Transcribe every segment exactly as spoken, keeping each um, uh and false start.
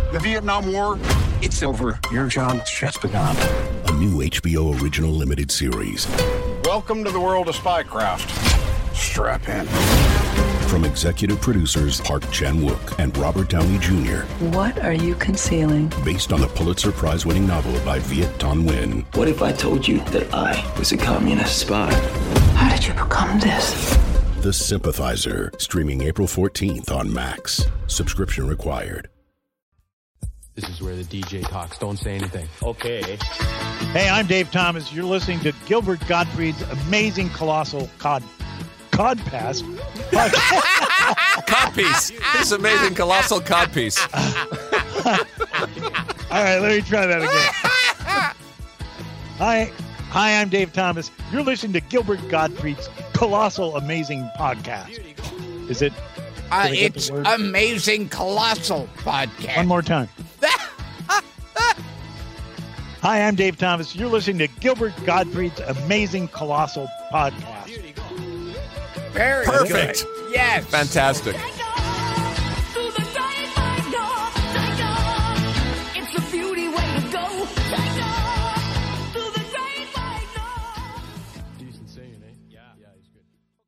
The Vietnam War, it's over. Your job's just begun. A new H B O original limited series. Welcome to the world of spycraft. Strap in. From executive producers Park Chan-wook and Robert Downey Junior What are you concealing? Based on the Pulitzer Prize-winning novel by Viet Thanh Nguyen. What if I told you that I was a communist spy? How did you become this? The Sympathizer, streaming April fourteenth on Max. Subscription required. This is where the D J talks. Don't say anything. Okay. Hey, I'm Dave Thomas. You're listening to Gilbert Gottfried's amazing colossal cod cod pass. Codpiece. His amazing colossal codpiece. All right, let me try that again. Hi, hi, I'm Dave Thomas. You're listening to Gilbert Gottfried's colossal amazing podcast. Is it? Uh, it's amazing colossal podcast. One more time. Hi, I'm Dave Thomas. You're listening to Gilbert Gottfried's amazing colossal podcast. Very perfect. Good. Yes. Fantastic. Decent singing, eh? Yeah, yeah, he's good.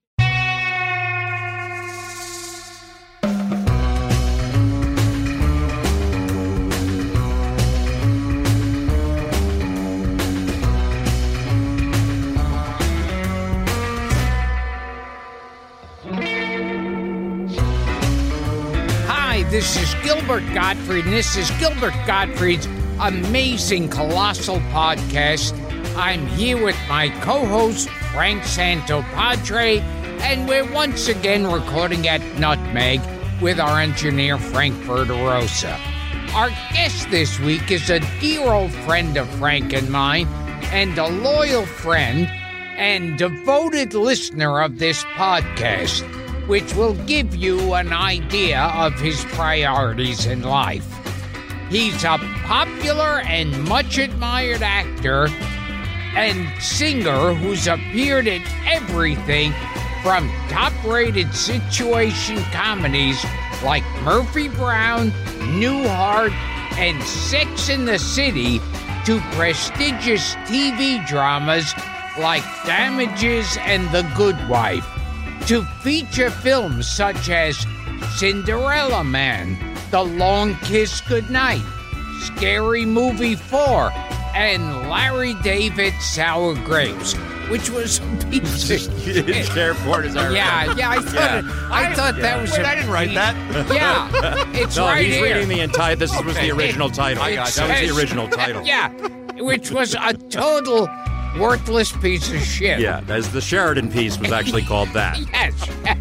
This is Gilbert Gottfried, and this is Gilbert Gottfried's amazing colossal podcast. I'm here with my co-host, Frank Santopadre, and we're once again recording at Nutmeg with our engineer, Frank Verderosa. Our guest this week is a dear old friend of Frank and mine, and a loyal friend and devoted listener of this podcast, which will give you an idea of his priorities in life. He's a popular and much admired actor and singer who's appeared in everything from top-rated situation comedies like Murphy Brown, Newhart, and Sex and the City to prestigious T V dramas like Damages and The Good Wife, to feature films such as Cinderella Man, The Long Kiss Goodnight, Scary Movie four, and Larry David's Sour Grapes, which was a piece of shit. Airport is our Yeah, yeah, I thought, Yeah. It, I I thought yeah. that was Wait, a I didn't write that. Yeah, it's No, right he's here. reading the entire. This was Okay. the original title. It That was says- the original title. Yeah, which was a total worthless piece of shit. Yeah, as the Sheridan piece was actually called that. Yes, yes.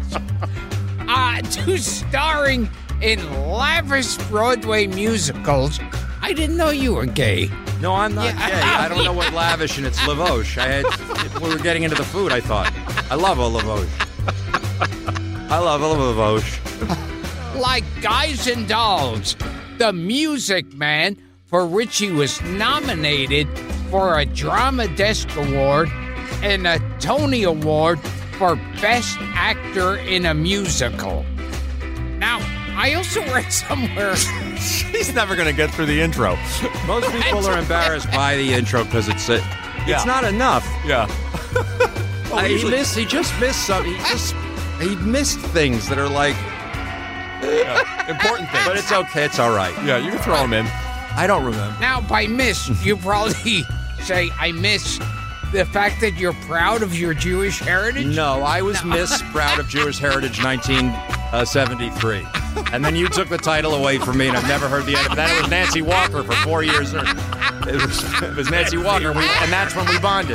Uh, to starring in lavish Broadway musicals. I didn't know you were gay. No, I'm not Yeah. gay. I don't know what lavish and it's lavoche. I had, we were getting into the food, I thought. I love a lavoche. I love a lavoche. Like Guys and Dolls, The Music Man, for which he was nominated for a Drama Desk Award and a Tony Award for Best Actor in a Musical. Now, I also read somewhere... He's never going to get through the intro. Most people are embarrassed by the intro because it's a, it's Yeah. not enough. Yeah. Uh, he usually- missed. He just missed some. He just he missed things that are like. Yeah. Important things. But it's okay. It's all right. Yeah, you can throw them in. I don't remember. Now, by miss, you probably say, I miss the fact that you're proud of your Jewish heritage? No, I was Miss Proud of Jewish Heritage nineteen seventy-three. And then you took the title away from me, and I've never heard the end of it. Then it was Nancy Walker for four years. It was, it was Nancy Walker, we, and that's when we bonded.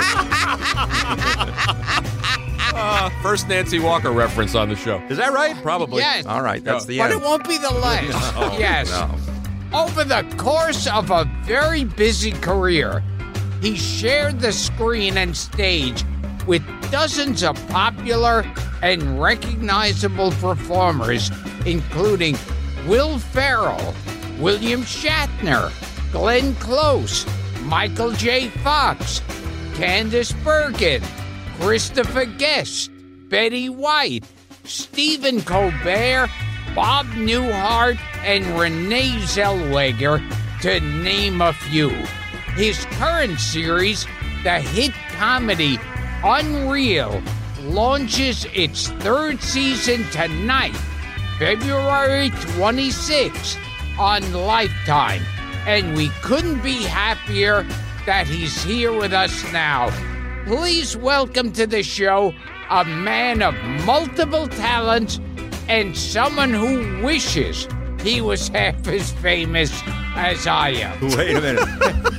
Uh, first Nancy Walker reference on the show. Is that right? Probably. Yes. All right, that's the But end. it won't be the last. No, yes. no. Over the course of a very busy career, he shared the screen and stage with dozens of popular and recognizable performers, including Will Ferrell, William Shatner, Glenn Close, Michael J. Fox, Candice Bergen, Christopher Guest, Betty White, Stephen Colbert, Bob Newhart, and Renee Zellweger, to name a few. His current series, the hit comedy Unreal, launches its third season tonight, February twenty-sixth, on Lifetime. And we couldn't be happier that he's here with us now. Please welcome to the show a man of multiple talents and someone who wishes he was half as famous as I am. Wait a minute.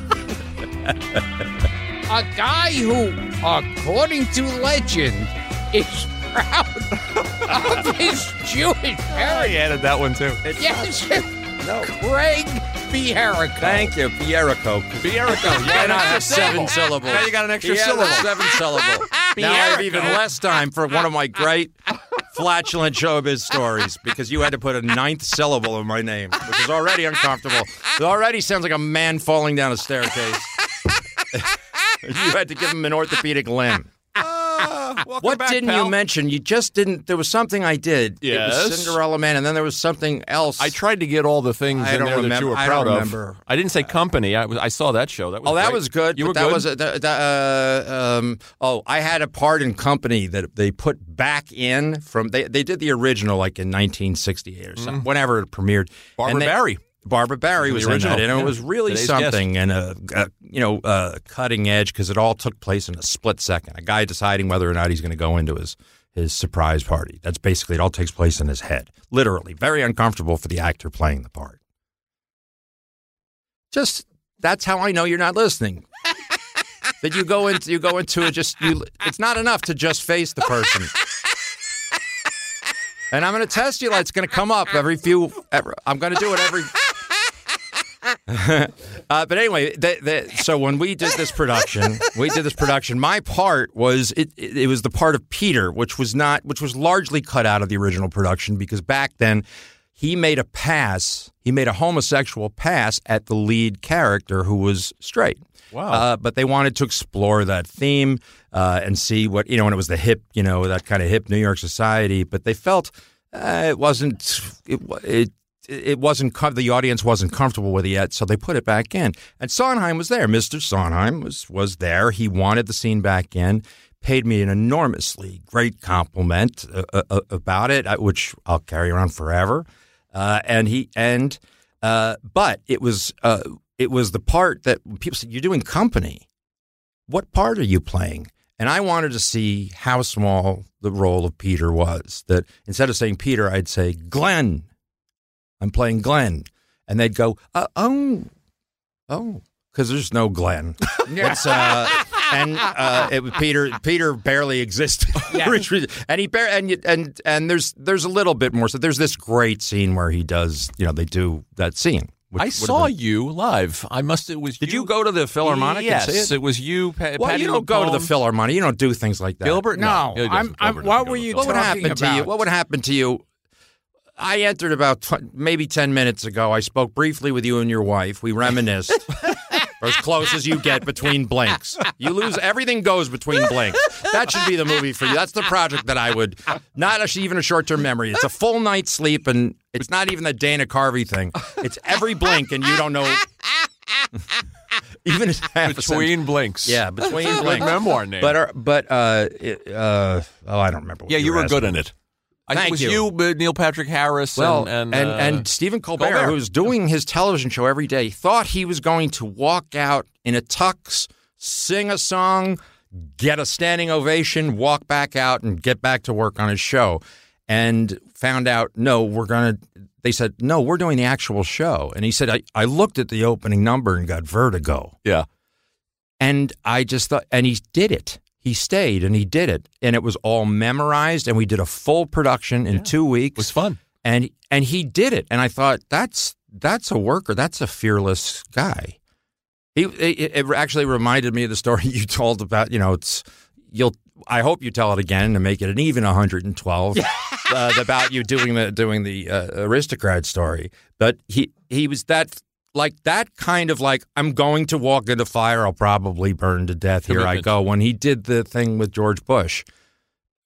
A guy who, according to legend, is proud of his Jewish heritage. He added that one, too. Yes, no. Craig Bierrico. Thank you, Bierrico. Bierrico. You cannot have seven syllables. Now you got an extra He has syllable. Seven syllable. Now I have even less time for one of my great flatulent showbiz stories because you had to put a ninth syllable in my name, which is already uncomfortable. It already sounds like a man falling down a staircase. You had to give him an orthopedic limb. Uh, what back, didn't pal. you mention? You just didn't. There was something I did. Yes. It was Cinderella Man, and then there was something else. I tried to get all the things I in don't there that remember- you were I proud don't of. remember. I didn't say company. I was. I saw that show. That was Oh, that great. was good. You but were that good. was a, that, that, uh, um, oh, I had a part in Company that they put back in from. They they did the original like in nineteen sixty-eight or something, whenever it premiered. Barbara And they- Barry. Barbara Barry The was in original, that, and yeah. it was really Today's something, and a, a you know uh, cutting edge because it all took place in a split second. A guy deciding whether or not he's going to go into his his surprise party. That's basically it. All takes place in his head, literally. Very uncomfortable for the actor playing the part. Just that's how I know you're not listening. That you go into you go into it just you. It's not enough to just face the person. And I'm going to test you. Like it's going to come up every few. Every, I'm going to do it every. uh, but anyway, the, the, so when we did this production, we did this production. My part was it, it. It was the part of Peter, which was not, which was largely cut out of the original production because back then he made a pass. He made a homosexual pass at the lead character who was straight. Wow. Uh, but they wanted to explore that theme uh, and see what, you know, and it was the hip, you know, that kind of hip New York society. But they felt uh, it wasn't, it, it, it wasn't, the audience wasn't comfortable with it yet. So they put it back in. And Sondheim was there. Mister Sondheim was, was there. He wanted the scene back in, paid me an enormously great compliment uh, uh, about it, which I'll carry around forever. Uh, and he, and, uh, but it was, uh, It was the part that people said, you're doing Company. What part are you playing? And I wanted to see how small the role of Peter was. That instead of saying Peter, I'd say Glenn. I'm playing Glenn. And they'd go, uh, oh, oh, because there's no Glenn. It's, uh, and uh, it was Peter. Peter barely existed, Yeah. and he bar- and you- and and there's there's a little bit more. So there's this great scene where he does, you know, they do that scene. Which I would saw have been- you live. I must. It was. Did you go to the Philharmonic Yes, and see it? it was you. Pa- Well, Patty you don't go to the LuPone. Philharmonic. You don't do things like that. Gilbert. No, He doesn't. I'm- I'm- Gilbert what doesn't were go to you the What would talking happen to you? about? What would happen to you? I entered about tw- maybe ten minutes ago. I spoke briefly with you and your wife. We reminisced. Or as close as you get between blinks. You lose, everything goes between blinks. That should be the movie for you. That's the project that I would, not a, even a short-term memory. It's a full night's sleep, and it's not even the Dana Carvey thing. It's every blink, and you don't know. Even if half a Between sentence. blinks. Yeah, between Good blinks. memoir name. But, uh, but uh, it, uh, oh, I don't remember what yeah, you were asking. good in it. I Thank think it was you. you, uh, Neil Patrick Harris, Well, and and, and, and, uh, Stephen Colbert, Colbert. who's doing his television show every day, thought he was going to walk out in a tux, sing a song, get a standing ovation, walk back out, and get back to work on his show. And found out, no, we're going to, they said, no, we're doing the actual show. And he said, I, I looked at the opening number and got vertigo. yeah. And I just thought, and he did it. He stayed and he did it. And it was all memorized. And we did a full production in Yeah. two weeks. It was fun. And and he did it. And I thought, that's that's a worker. That's a fearless guy. He it, it actually reminded me of the story you told about, you know, it's you'll I hope you tell it again to make it an even one hundred twelve uh, about you doing the doing the uh, aristocrat story. But he he was that like that kind of like, I'm going to walk into fire, I'll probably burn to death. Here I Commitment. go. When he did the thing with George Bush,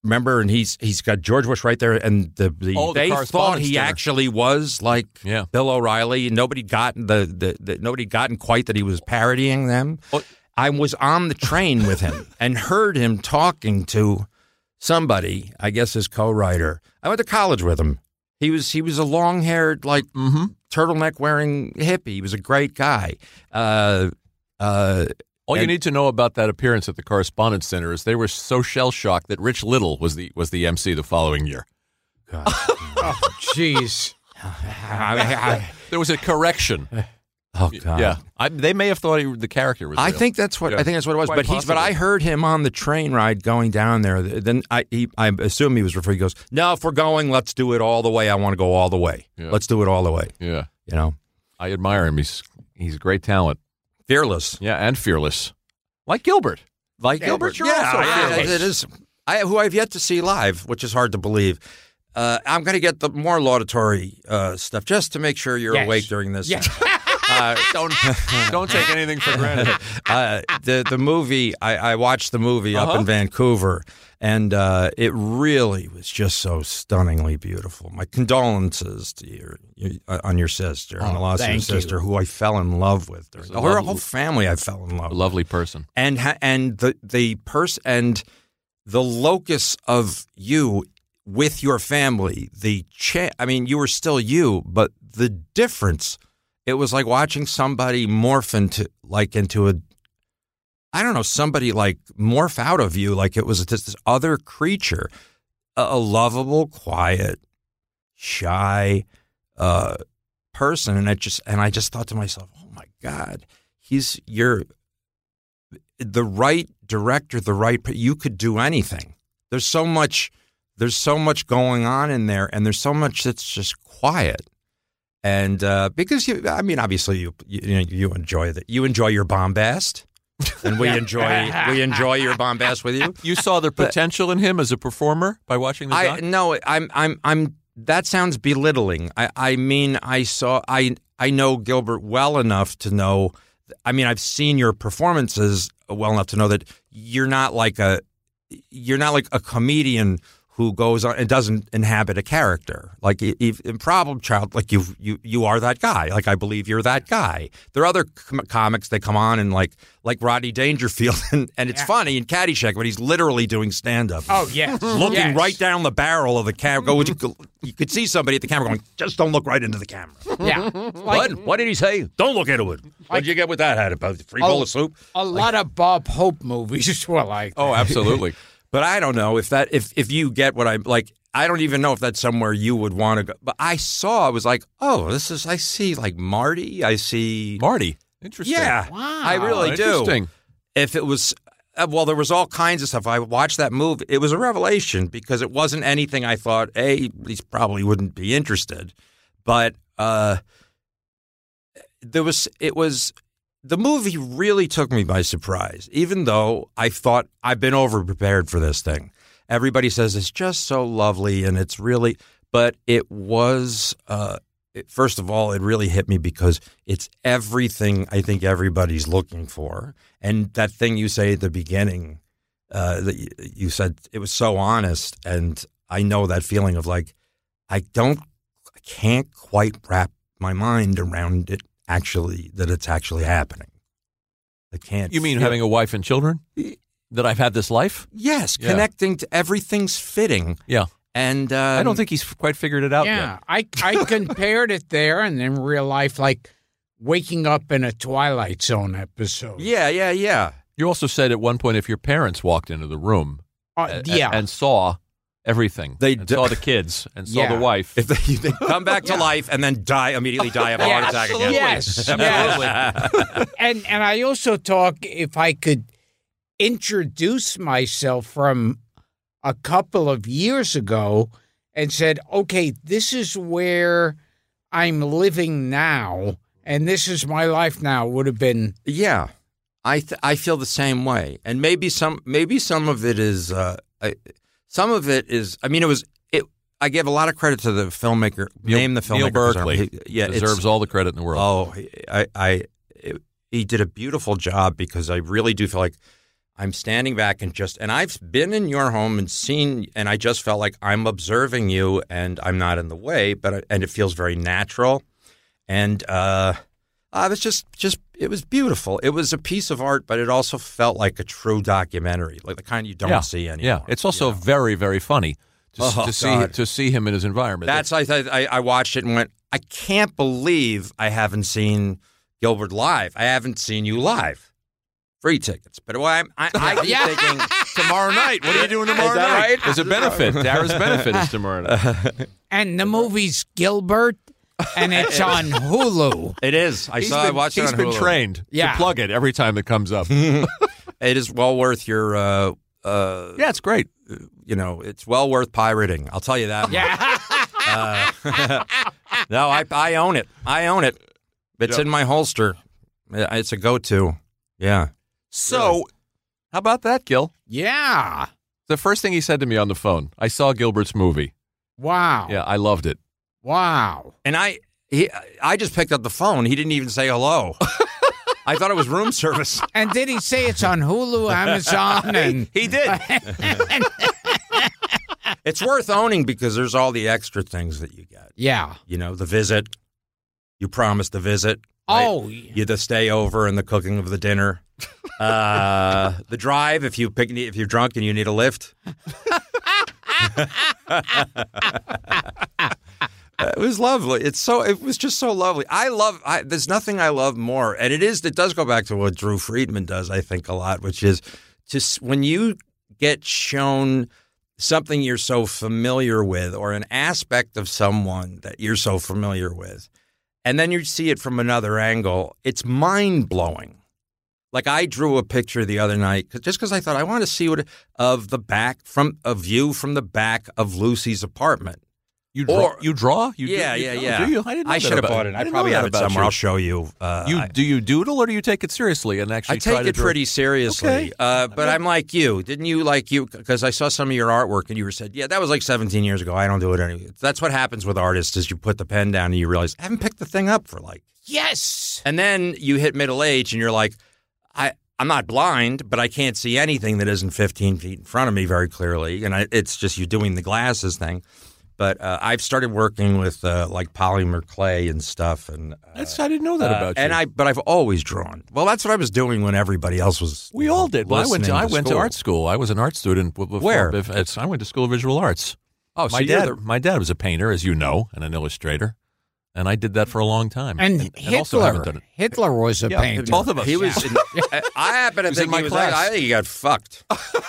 remember, and he's he's got George Bush right there, and the, the Oh, the they thought correspondence he dinner. actually was like Yeah. Bill O'Reilly. Nobody gotten the, the, the nobody gotten quite that he was parodying them. Well- I was on the train with him and heard him talking to somebody, I guess his co-writer. I went to college with him. He was he was a long-haired, like Mm-hmm. turtleneck-wearing hippie. He was a great guy. Uh, uh, All you And- need to know about that appearance at the Correspondence Center is they were so shell-shocked that Rich Little was the was the M C the following year. God. Oh, jeez. I- I- There was a correction. oh God. Yeah, I, they may have thought he, the character was. I real. think that's what Yeah. I think that's what it was. Quite But he's but possible. I heard him on the train ride going down there. Then I he, I assume he was referring. He goes, "No, if we're going, let's do it all the way. I want to go all the way. Yeah. Let's do it all the way." Yeah, You know, I admire him. He's he's a great talent. fearless, Yeah, and fearless, like Gilbert. like Gilbert, you're yeah, also I- fearless. it is. I who I've yet to see live, which is hard to believe. Uh, I'm going to get the more laudatory uh, stuff just to make sure you're Yes. awake during this. Yes. Uh, Don't don't take anything for granted. uh, the the movie I, I watched the movie up Uh-huh. in Vancouver, and uh, it really was just so stunningly beautiful. My condolences to your, you uh, on your sister, on the Oh, loss of your thank you. sister, who I fell in love with. During, a her lovely- whole family, I fell in love. A with. lovely person. And ha- and the the pers- and the locus of you with your family. The cha- I mean, you were still you, but the difference. It was like watching somebody morph into like into a, I don't know, somebody like morph out of you like it was just this other creature, a, a lovable, quiet, shy uh, person, and I just and I just thought to myself, oh my God, he's you're the right director, the right. You could do anything. There's so much. There's so much going on in there, and there's so much that's just quiet. And uh, because you, I mean, obviously you, you, you, know, you enjoy that. You enjoy your bombast, and we enjoy we enjoy your bombast with you. You saw the potential in him as a performer by watching the I doc? no, I'm I'm I'm. That sounds belittling. I I mean, I saw I I know Gilbert well enough to know. I mean, I've seen your performances well enough to know that you're not like a you're not like a comedian who goes on and doesn't inhabit a character. Like if, in Problem Child, like you you you are that guy. Like I believe you're that guy. There are other com- comics that come on and like like Rodney Dangerfield, and, and it's Yeah. funny in Caddyshack, but he's literally doing stand up. Oh, yes. Looking Yes. right down the barrel of the camera. Go, you, you could see somebody at the camera going, just don't look right into the camera. Yeah. What? What did he say? Don't look into it. What'd you get with that hat? About three bowl Oh, of soup? A lot of Bob Hope movies were like Oh, that. absolutely. But I don't know if that if if you get what I'm like. I don't even know if that's somewhere you would want to go. But I saw, I was like, oh, this is. I see like Marty. I see. Marty. Interesting. Yeah, Wow. I really do. Interesting. If it was, uh, well, there was all kinds of stuff. I watched that movie. It was a revelation because it wasn't anything I thought, A, he probably wouldn't be interested. But uh, there was, it was, the movie really took me by surprise, even though I thought I've been over-prepared for this thing. Everybody says it's just so lovely and it's really, but it was, uh, it, first of all, it really hit me because it's everything I think everybody's looking for. And that thing you say at the beginning, uh, that you, you said, it was so honest. And I know that feeling of like, I don't, I can't quite wrap my mind around it actually, that it's actually happening. I can't. You mean feel- having a wife and children? That I've had this life? Yes, Yeah. connecting to everything's fitting. Yeah. And um, I don't think he's quite figured it out Yeah, yet. I I compared it there and in real life, like waking up in a Twilight Zone episode. Yeah, yeah, yeah. You also said at one point if your parents walked into the room Uh, a- yeah. and saw everything, They and d- saw the kids and saw Yeah. the wife. If they, they come back to life and then die immediately, die of a heart attack again. Yes, Absolutely. yes. and and I also talk if I could introduce myself from a couple of years ago and said, okay, this is where I'm living now, and this is my life now, would have been Yeah, I th- I feel the same way, and maybe some maybe some of it is uh, I, some of it is. I mean, it was it. I give a lot of credit to the filmmaker. Neil- name the filmmaker. Neil for Berkeley example. He- yeah, it's- deserves all the credit in the world. Oh, he- I, I, it, he did a beautiful job because I really do feel like I'm standing back and just, and I've been in your home and seen, and I just felt like I'm observing you and I'm not in the way, but, and it feels very natural. And uh, I was just, just, it was beautiful. It was a piece of art, but it also felt like a true documentary, like the kind you don't yeah. see anymore. Yeah, it's also you know? very, very funny to, oh, to see God. to see him in his environment. That's, I, I, I watched it and went, I can't believe I haven't seen Gilbert live. I haven't seen you live. Free tickets. But well, I'm, I, I keep Yeah. thinking, tomorrow night. What are you doing tomorrow Is that night? right? There's a benefit. Dara's benefit is tomorrow night. And the movie's Gilbert, and it's on Hulu. it is. I He's saw. I been, watched it he's on been Hulu. trained Yeah. to plug it every time it comes up. It is well worth your. Uh, uh, Yeah, it's great. You know, it's well worth pirating. I'll tell you that. much. Yeah. Uh, no, I I own it. I own it. It's Yeah. in my holster. It's a go-to. Yeah. So, how about that, Gil? Yeah. The first thing he said to me on the phone, I saw Gilbert's movie. Wow. Yeah, I loved it. Wow. And I he I just picked up the phone. He didn't even say hello. I thought it was room service. And did he say it's on Hulu, Amazon, and He did. It's worth owning because there's all the extra things that you get. yeah. You know, the visit. You promised the visit. right? Oh, You the stay over and the cooking of the dinner. Uh, the drive if you pick if you're drunk and you need a lift. It was lovely. It's so. It was just so lovely. I love. I, there's nothing I love more, and it is. It does go back to what Drew Friedman does. I think a lot, which is just when you get shown something you're so familiar with, or an aspect of someone that you're so familiar with, and then you see it from another angle. It's mind blowing. Like I drew a picture the other night just because I thought I want to see what it, of the back from a view from the back of Lucy's apartment. You draw? Or- you draw? You yeah, do, yeah, you, yeah. Do you? I didn't. Know I that should have about- bought it. I, didn't probably know have that it about somewhere. you. I'll show you. Uh, You I, do you doodle or do you take it seriously and actually I try take to it draw? pretty seriously. Okay. Uh, but I'm like you. Didn't you like you? Because I saw some of your artwork and you were said, yeah, that was like seventeen years ago. I don't do it anymore. That's what happens with artists is you put the pen down and you realize I haven't picked the thing up for like. yes. And then you hit middle age and you're like, I. I'm not blind, but I can't see anything that isn't fifteen feet in front of me very clearly. And I, it's just you doing the glasses thing. But uh, I've started working with uh, like polymer clay and stuff. And uh, That's I didn't know that uh, about you. and I, but I've always drawn. Well, that's what I was doing when everybody else was. we all did. Well, I went to listening I went to school. art school. I was an art student. Before, Where? It's, I went to School of Visual Arts. Oh, so my you're dad, the- my dad was a painter, as you know, and an illustrator, and I did that for a long time. And, and also haven't Hitler. done it. Hitler was a Yeah, painter. both of us. He was. In, I, I happen to was in think my he was. class. I think he got fucked.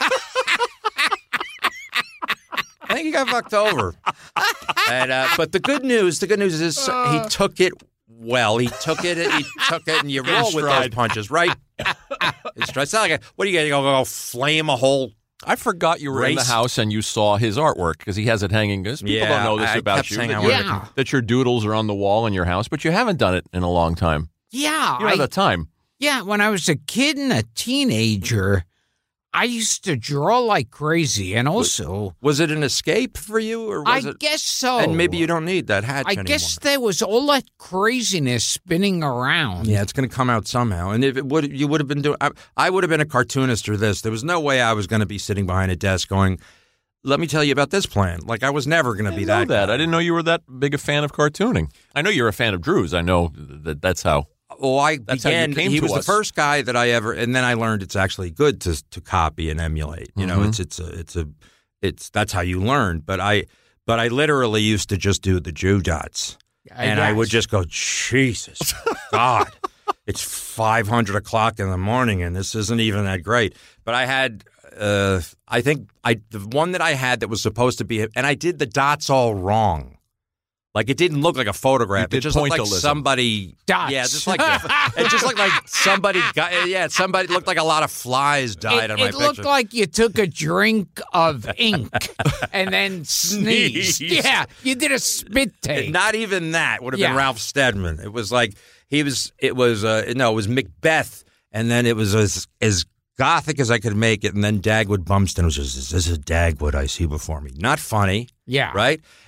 I think he got fucked over. And uh, but the good news, the good news is he took it well. He took it. He took it, and you roll with those stride. punches, right? It's stride. It's not like a, what are you going to go, go flame a whole? I forgot you were in the Race. house and you saw his artwork because he has it hanging. Because people Yeah, don't know this I about kept you. saying That, I your- wanted to- Yeah. that your doodles are on the wall in your house, but you haven't done it in a long time. yeah. You don't I, have the time. yeah. When I was a kid and a teenager, I used to draw like crazy. And also, Was it an escape for you, or was I it? guess so. And maybe you don't need that hatch I anymore. guess there was all that craziness spinning around. Yeah, it's going to come out somehow. And if it would, you would have been doing. I, I would have been a cartoonist or this. There was no way I was going to be sitting behind a desk going, "Let me tell you about this plan." Like I was never going to I be didn't know that. that. guy. I didn't know you were that big a fan of cartooning. I know you're a fan of Drew's. I know that that's how. Well, I That's how you began. came He to was us. the first guy that I ever, and then I learned it's actually good to to copy and emulate. You know, Mhm. it's it's a it's a it's that's how you learn. But I but I literally used to just do the Jew dots, and I would just go, Jesus God, it's five hundred o'clock in the morning, and this isn't even that great. But I had. Uh, I think I the one that I had that was supposed to be, and I did the dots all wrong. Like it didn't look like a photograph. You It did just looked like pointillism. somebody. Dots. Yeah, just like it just looked like somebody got. Yeah, somebody looked like a lot of flies died It, on my it looked picture. like you took a drink of ink and then sneezed. Sneezed. Yeah, you did a spit take. Not even that would have Yeah. been Ralph Steadman. It was like he was. It was uh, no, it was Macbeth, and then it was as as gothic as I could make it, and then Dagwood Bumston was just, is this a Dagwood I see before me? Not funny. Yeah. Right?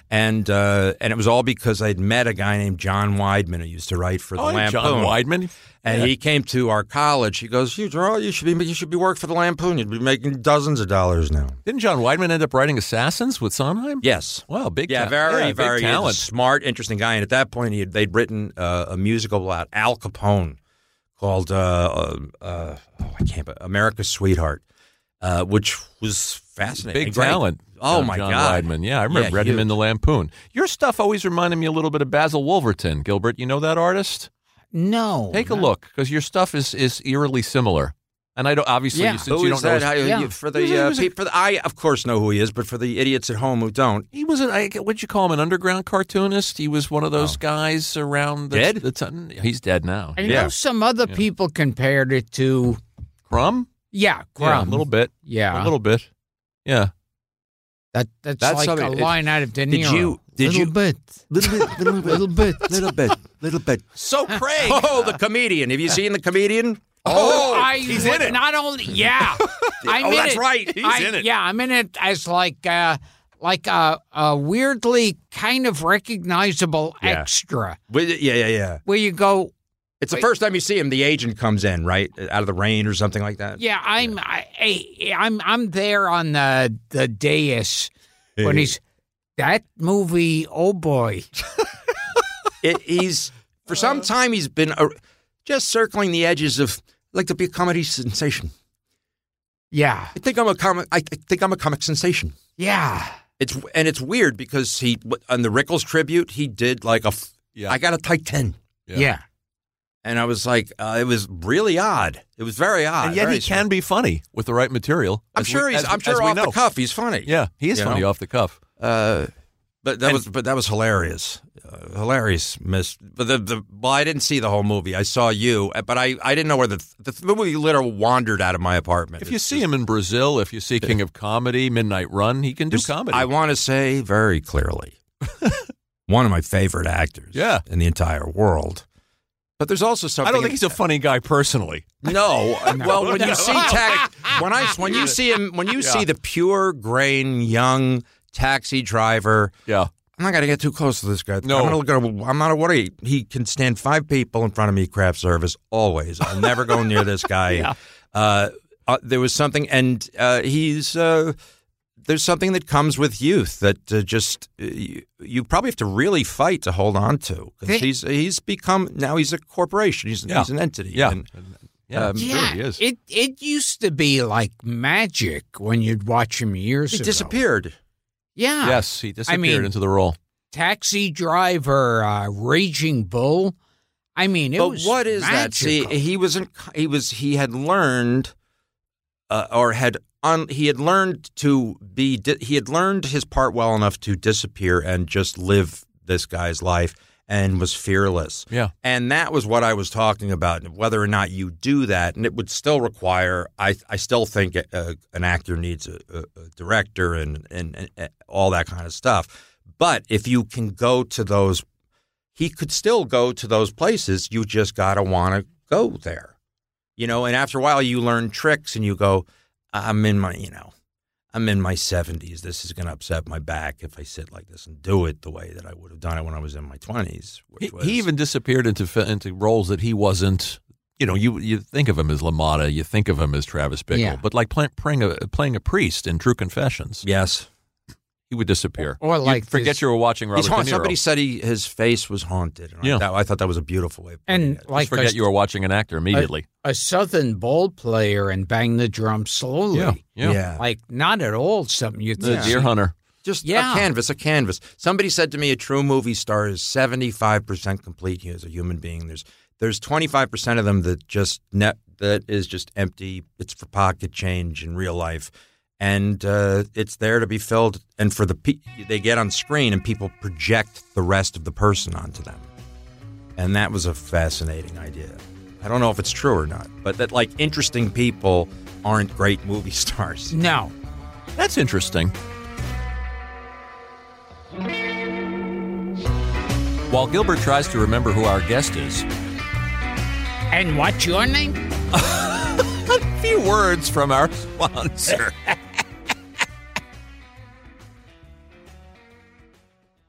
And uh, and it was all because I'd met a guy named John Weidman who used to write for the Oh, Lampoon. John Weidman. And Yeah. he came to our college. He goes, "You, Jarrell, you should be you should be working for the Lampoon. You'd be making dozens of dollars now." Didn't John Weidman end up writing Assassins with Sondheim? Yes. Wow, big Yeah, ta- very, yeah, big very talent. smart, interesting guy. And at that point, he had, they'd written uh, a musical about Al Capone called uh, uh, uh, oh, I can't, America's Sweetheart, uh, which was fascinating. Big Great. talent. Oh, John- my John God. Weidman. Yeah, I remember Yeah, read him huge. in the Lampoon. Your stuff always reminded me a little bit of Basil Wolverton. Gilbert, you know that artist? No. Take a no. look, because your stuff is, is eerily similar. And I don't obviously Yeah. you, since Who you is don't know that? his- How- Yeah. you- For He was the, a- he uh, was a- pe- for the, I of course know who he is, but for the idiots at home who don't, he was an I, what'd you call him, an underground cartoonist? He was one of those Oh. guys around the, Dead? the ton- he's dead now. I yeah. know some other Yeah. people compared it to, Crumb? yeah, Yeah, Crumb. a little bit. Yeah. A little bit. Yeah. That, that's, That's like something- a it- line out of De Niro. did you- did little you- bit. little bit, little bit, Little bit. little bit, little bit. So Craig. Oh, the comedian. Have you seen the comedian? Oh, I he's would in it. Not only, yeah. I'm Oh, in that's it. right. He's I- in it. Yeah, I'm in it as like uh, like a, a weirdly kind of recognizable Yeah. extra. With- Yeah, yeah, yeah. Where you go, It's the Wait. first time you see him. The agent comes in, right, out of the rain or something like that. yeah, I'm I, I, I'm I'm there on the the dais when he's that movie. Oh boy, It, he's for some time he's been uh, just circling the edges of like to be a comedy sensation. yeah, I think I'm a comic. I I think I'm a comic sensation. yeah. It's and it's weird because he on the Rickles tribute he did like a. f- Yeah. I got a tight ten, Yeah. Yeah. and I was like, uh, it was really odd. It was very odd. And yet very he can be funny with the right material. I'm as sure we- he's. as- I'm as sure we off know. the cuff he's funny. Yeah, he is You funny know? off the cuff. Uh, but that And- was but that was hilarious, uh, hilarious. Miss, but the the well, I didn't see the whole movie. I saw you, but I, I didn't know where the the movie literally wandered out of my apartment. If you It's see just- him in Brazil, if you see King of Comedy, Midnight Run, he can do just- comedy. I want to say very clearly, one of my favorite actors, Yeah. in the entire world. But there's also something. I don't think he's a funny guy personally. No, well, when you see ta- when I when you see him when you Yeah. see the pure grain young taxi driver. Yeah. I'm not going to get too close to this guy. No. I'm going to look at. I'm not a worry. He can stand five people in front of me. Craft service always. I'll never go near this guy. Yeah. uh, uh, there was something, and uh, he's. Uh, there's something that comes with youth that uh, just uh, you, you probably have to really fight to hold on to. 'Cause They- he's he's become now he's a corporation. He's Yeah. he's an entity. Yeah. And, Yeah, Um, sure Yeah, he is. it it used to be like magic when you'd watch him years he ago. disappeared. Yeah. yes, he disappeared mean- into the role. Taxi driver, uh, Raging Bull. I mean, it But was what is that? See, magical. he was in, he was he had learned, uh, or had un, he had learned to be di- he had learned his part well enough to disappear and just live this guy's life, and was fearless. Yeah. And that was what I was talking about. Whether or not you do that, and it would still require. I I still think a, an actor needs a, a, a director and, and and all that kind of stuff. But if you can go to those. He could still go to those places. You just got to want to go there, you know. And after a while, you learn tricks, and you go, "I'm in my, you know, I'm in my seventies. This is going to upset my back if I sit like this and do it the way that I would have done it when I was in my twenties." He, he even disappeared into fi- into roles that he wasn't. You know, you you think of him as LaMotta, you think of him as Travis Bickle, Yeah. but like play, playing a playing a priest in True Confessions, yes. he would disappear. Or like You'd forget this- you were watching Robert He's De haunted. Niro. Somebody said he, his face was haunted. And Yeah. I, that, I thought that was a beautiful way. Of putting and it. like Just forget a, you were watching an actor immediately. a southern ball player and bang the drum slowly. yeah, yeah. yeah. Like not at all something you The think. Deer Hunter. Just Yeah. a canvas, a canvas. Somebody said to me, a true movie star is seventy-five percent complete as a human being. There's there's twenty-five percent of them that just net that is just empty. It's for pocket change in real life, and uh, it's there to be filled. And for the pe- they get on screen, and people project the rest of the person onto them. And that was a fascinating idea. I don't know if it's true or not, but that like interesting people aren't great movie stars. No. That's interesting. While Gilbert tries to remember who our guest is, And what's your name? a few words from our sponsor.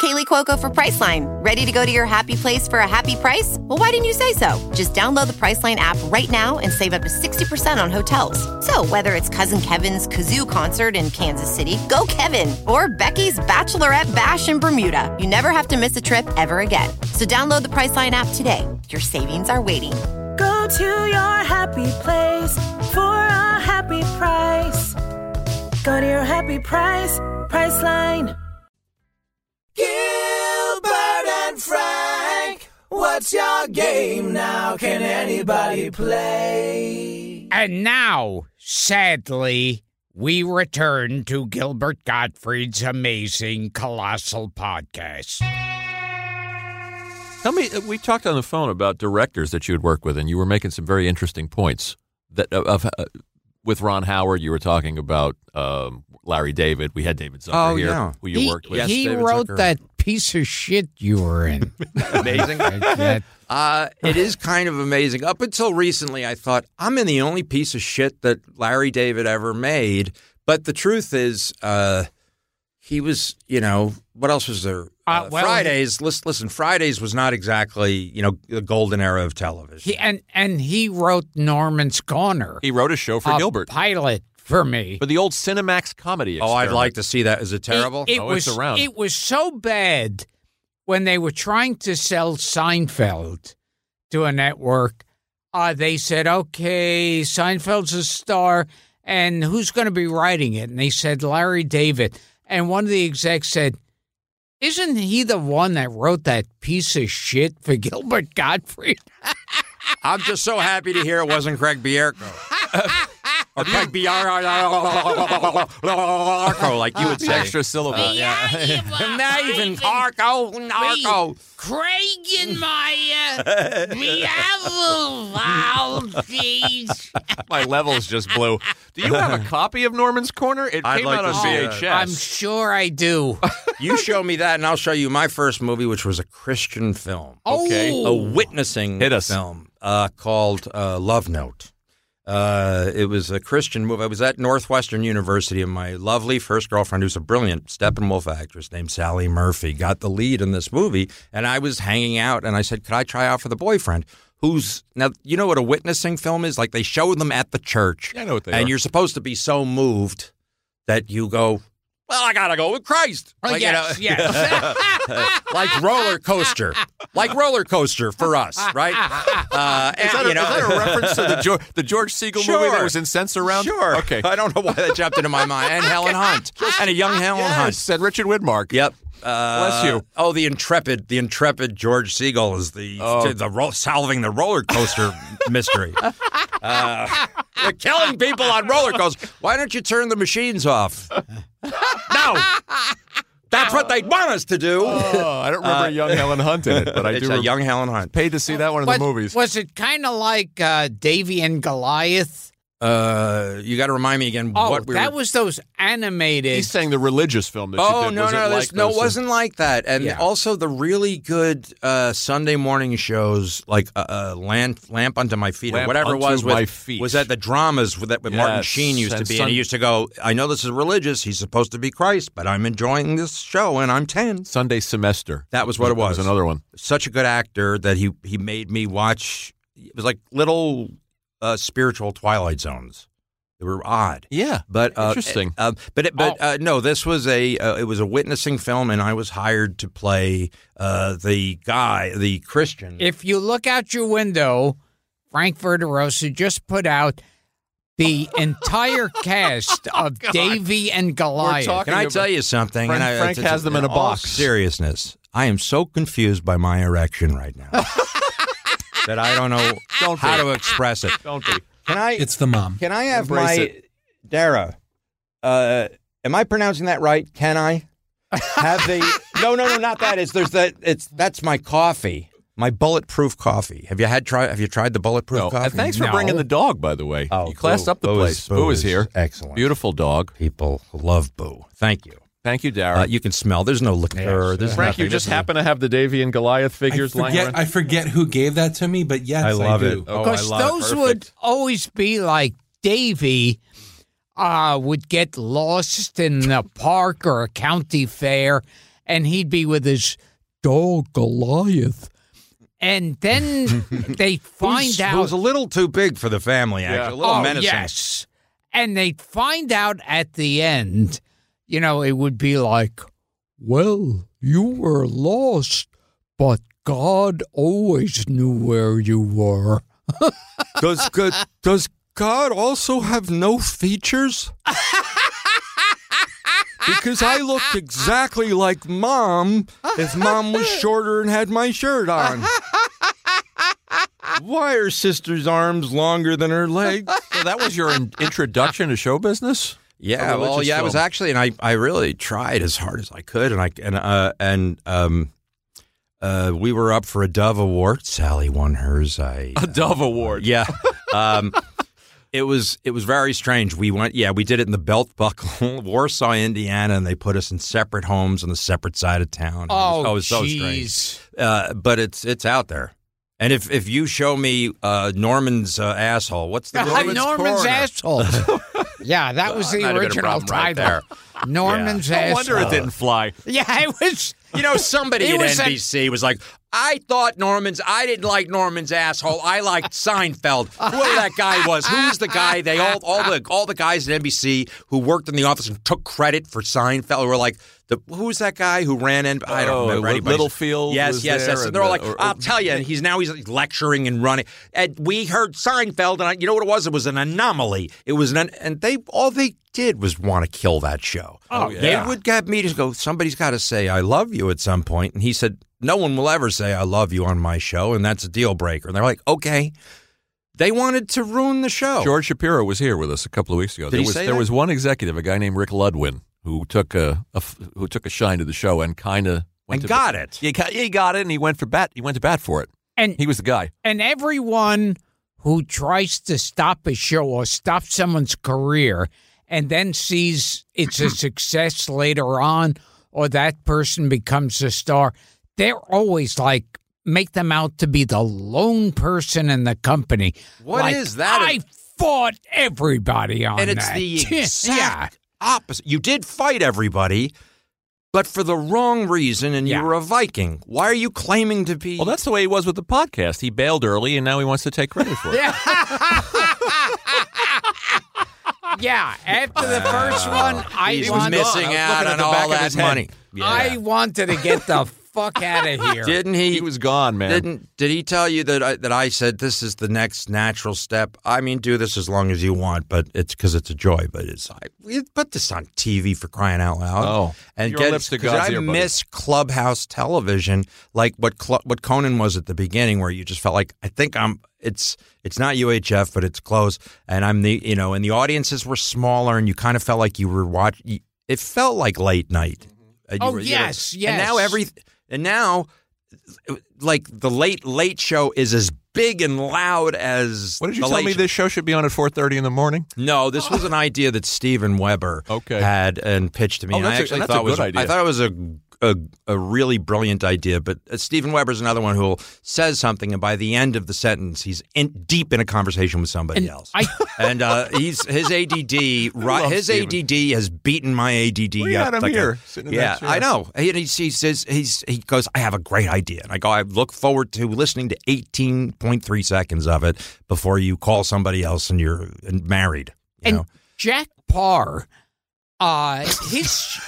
Kaylee Cuoco for Priceline. Ready to go to your happy place for a happy price? Well, why didn't you say so? Just download the Priceline app right now and save up to sixty percent on hotels. So whether it's Cousin Kevin's Kazoo Concert in Kansas City, go Kevin, or Becky's Bachelorette Bash in Bermuda, you never have to miss a trip ever again. So download the Priceline app today. Your savings are waiting. Go to your happy place for a happy price. Go to your happy price, Priceline. Gilbert and Frank, what's your game now? Can anybody play? And now, sadly, we return to Gilbert Gottfried's amazing Colossal podcast. Tell me, we talked on the phone about directors that you would work with, and you were making some very interesting points. That of, uh, with Ron Howard, you were talking about um, Larry David. We had David Zucker oh, here, yeah. who you he, worked with. Yes, he David wrote Zucker. that piece of shit you were in. Amazing. That- Uh, it is kind of amazing. Up until recently, I thought, I'm in the only piece of shit that Larry David ever made. But the truth is, uh, he was, you know, what else was there? Uh, Uh, well, Fridays, listen, listen, Fridays was not exactly, you know, the golden era of television. he, and, and he wrote Norman's Corner. He wrote a show for a Gilbert. pilot for me. For the old Cinemax comedy oh, I'd experiment. like to see that. Is it terrible? It, it Oh, was it's around. It was so bad when they were trying to sell Seinfeld to a network. Uh, they said, "Okay, Seinfeld's a star, and who's going to be writing it?" And they said Larry David. And one of the execs said, "Isn't he the one that wrote that piece of shit for Gilbert Gottfried?" I'm just so happy to hear it wasn't Craig Bierko. Or Craig Bierko, like you would say. Extra syllable. Yeah. Not even Arco, Narco. Craig and Maya. We have a wow, jeez. My levels just blew. Do you have a copy of Norman's Corner? It I'd came like out to on see V it. H S. I'm sure I do. You show me that, and I'll show you my first movie, which was a Christian film. Okay. Oh. A witnessing Hit us. film uh, called uh, Love Note. Uh, it was a Christian movie. I was at Northwestern University, and my lovely first girlfriend, who's a brilliant Steppenwolf actress named Sally Murphy, got the lead in this movie. And I was hanging out, and I said, could I try out for the boyfriend? Who's now, you know what a witnessing film is? Like they show them at the church. Yeah, I know what they and are. you're supposed to be so moved that you go, well, I got to go with Christ. Oh, Like, you yes, know, yes. like roller coaster, like roller coaster for us, right? Uh, Is that, and, a, you know, is that a reference to the George, the George Siegel movie Sure. that was in Sense Around? Sure. Okay. I don't know why that jumped into my mind. And Helen Hunt. And a young Helen Yes, Hunt. said Richard Widmark. Yep. Uh, Bless you. Oh, the intrepid, the intrepid George Siegel is the Oh. the ro- solving the roller coaster mystery. Uh, they're killing people on roller coasters. Why don't you turn the machines off? No, that's what they want us to do. Oh, I don't remember Uh, a young Helen Hunt in it, but I it's do. a rem- young Helen Hunt. paid to see that one in Was- the movies. Was it kind of like uh, Davy and Goliath? Uh, you got to remind me again Oh, what we that were. was those animated. He's saying the religious film that you Oh did. no was no it this, like no those, it uh, wasn't like that, and Yeah. also the really good uh, Sunday morning shows like uh, uh, Lamp, Lamp Unto My Feet or Lamp whatever it was Unto My with Feet. was that the dramas with that with Martin Yes, Sheen used to and be, Sun- and he used to go, I know this is religious, he's supposed to be Christ, but I'm enjoying this show and I'm ten. Sunday Semester. That was what it That was. another one. Such a good actor that he he made me watch. It was like little uh, spiritual Twilight Zones. They were odd. Yeah, But uh, interesting. Uh, but it, but Oh. uh, no, this was a uh, it was a witnessing film, and I was hired to play uh, the guy, the Christian. If you look out your window, Frank Verderosa just put out the entire cast of Davy and Goliath. talking- Can I about- tell you something? Frank- And I- Frank it's- has them in a all box. Seriousness, I am so confused by my erection right now that I don't know Don't how be. to express it. Don't be. Can I? It's the mom. Can I have Embrace my it. Dara? Uh, am I pronouncing that right? Can I have the? No, no, no, not that. It's there's that. It's that's my coffee, my bulletproof coffee. Have you had try? Have you tried the bulletproof No. coffee? And thanks for No. bringing the dog, by the way. Oh, you classed Boo. up the Boo place. is- Boo, Boo is is here. excellent. Beautiful dog. People love Boo. Thank you. Thank you, Darren. Uh, you can smell. There's no liquor. Yes. There's Frank, nothing. you just This is- happen to have the Davy and Goliath I figures lying forget, around. I forget who gave that to me, but yes, I I, love do. it. Oh, Because I love it. those Perfect. would always be like Davy uh, would get lost in the park or a county fair, and he'd be with his dog Goliath. And then they find Who's, out who's a little too big for the family, actually. Yeah. A little oh, menacing. yes. And they'd find out at the end, you know, it would be like, well, you were lost, but God always knew where you were. Does, God, does God also have no features? Because I looked exactly like Mom if Mom was shorter and had my shirt on. Why are Sister's arms longer than her legs? So that was your in- introduction to show business? Yeah, A well, religious yeah, it was film. actually, and I, I really tried as hard as I could, and I and uh and um, uh, we were up for a Dove Award. Sally won hers. I A Dove Award. yeah. Um, it was it was very strange. We went, yeah, we did it in the Belt Buckle, Warsaw, Indiana, and they put us in separate homes on the separate side of town. Oh, it was, it was so jeez. strange. Uh, but it's it's out there. And if, if you show me uh, Norman's uh, asshole, what's the Norman's, Norman's corner? asshole. Yeah, that was the Might have been a original problem right title. there. Norman's No asshole. wonder it didn't fly. Yeah, it was. You know, somebody It at was N B C was like, I thought Norman's, I didn't like Norman's asshole. I liked Seinfeld. Whoever that guy was. Who was the guy? They all, all the all the guys at N B C who worked in the office and took credit for Seinfeld were like, the, who's that guy who ran N B C? I don't Oh, remember Li- anybody. Littlefield Yes, was yes, there yes. And and they're all the- like, or- I'll tell you. And he's now he's lecturing and running. And we heard Seinfeld, and I, you know what it was? It was an anomaly. It was an, and they all they did was want to kill that show. Oh, They yeah. would get me to go, somebody's got to say I love you at some point. And he said, no one will ever say I love you on my show, and that's a deal breaker. And they're like, okay. They wanted to ruin the show. George Shapiro was here with us a couple of weeks ago. Did there he was say there that? was one executive, a guy named Rick Ludwin, who took a, a f- who took a shine to the show and kind of And got it. He got, he got it, and he went for bat. He went to bat for it. And he was the guy. And everyone who tries to stop a show or stop someone's career and then sees it's a success later on or that person becomes a star, they're always like, make them out to be the lone person in the company. What is Like, that? I fought everybody on And it's that. the yeah. exact opposite. You did fight everybody, but for the wrong reason, and Yeah. you were a Viking. Why are you claiming to be? Well, that's the way he was with the podcast. He bailed early, and now he wants to take credit for it. Yeah. Yeah, after the first one, I He was wanted, missing out on all that money. I wanted to get the fuck out of here. Didn't he? He was gone, man. Didn't did he tell you that I, that I said this is the next natural step? I mean, do this as long as you want, but it's because it's a joy. But it's I, we put this on T V for crying out loud. Oh, and your get, lips to 'cause God's I ear, buddy. miss Clubhouse television, like what Cl- what Conan was at the beginning, where you just felt like I think I'm. It's it's not U H F, but it's close, and I'm the you know, and the audiences were smaller, and you kind of felt like you were watching. It felt like late night. And you Oh, were- you yes, know, yes. And now every and now. Like the late late show is as big and loud as. What did you the tell Late me Show. this show should be on at four thirty in the morning? No, this was an idea that Steven Weber Okay. had and pitched to me. Oh, and I that's a- actually that's a thought good was idea. I thought it was a, a a really brilliant idea. But uh, Steven Weber's another one who says something, and by the end of the sentence, he's in, deep in a conversation with somebody And else. I- and uh, he's his A D D. Ri- love his Steven. A D D has beaten my A D D. We up had him like a- here, sitting in yeah, that chair. I know. He, he, he says he's he goes. I have a great idea, and I go. I look forward to listening to eighteen point three seconds of it before you call somebody else and you're married. You And know? Jack Parr, uh, his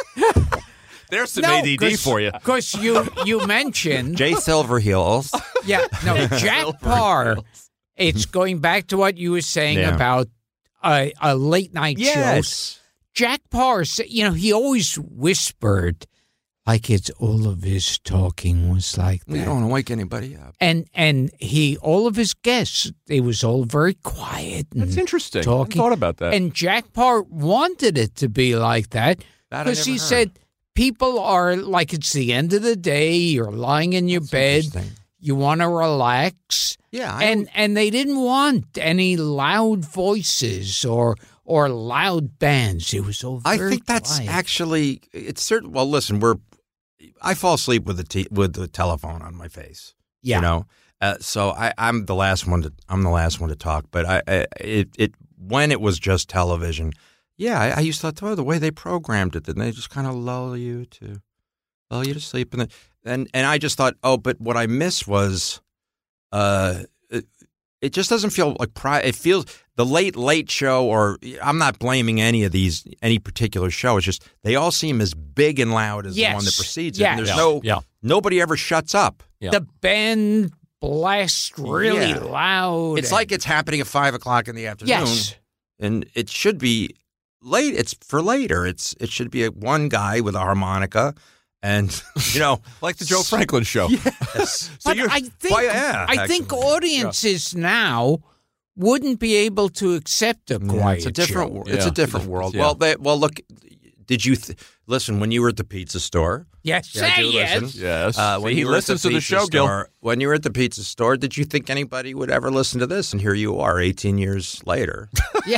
There's some no, A D D for you. because you you mentioned Jay Silverheels. yeah no Jack Parr. It's going back to what you were saying Yeah. about a, a late night show. Yes. Jack Parr, sa- you know, he always whispered like it's all of his talking was like that. We don't want to wake anybody up. And and he all of his guests, it was all very quiet. And That's interesting. I Talking. hadn't thought about that. And Jack Parr wanted it to be like that That I because never he heard. said people are like it's the end of the day. You're lying in your bed. Interesting. You want to relax. Yeah, I and and they didn't want any loud voices or or loud bands. It was all. I very think that's quiet. actually it's certain. Well, listen, we're I fall asleep with the t- with the telephone on my face. Yeah. You know, uh, so I, I'm the last one to I'm the last one to talk. But I, I it it when it was just television, yeah, I, I used to thought oh, the way they programmed it, didn't they just kind of lull you to Well, you just sleep in the and and I just thought, oh, but what I missed was, uh, it, it just doesn't feel like pri- It feels the late late show, or I'm not blaming any of these any particular show. It's just they all seem as big and loud as Yes. the one that precedes Yes. it. And there's Yeah. no Yeah. nobody ever shuts up. Yeah. The band blasts really Yeah. loud. It's and- like it's happening at five o'clock in the afternoon. Yes. And it should be late. It's for later. It's it should be a, one guy with a harmonica, and you know, like the Joe Franklin show. Yes. But I think Why, yeah, I think actually. audiences now wouldn't be able to accept a Yeah, quiet it's a different. show. wor- It's Yeah. a different world. Yeah. Well, they, well, look. Did you th- listen when you were at the pizza store? Yes, Yeah, I do yes. listen. Yes. Uh, when See, he you were at listens to the pizza show, Gil. store, When you were at the pizza store, did you think anybody would ever listen to this? And here you are, eighteen years later. Yeah.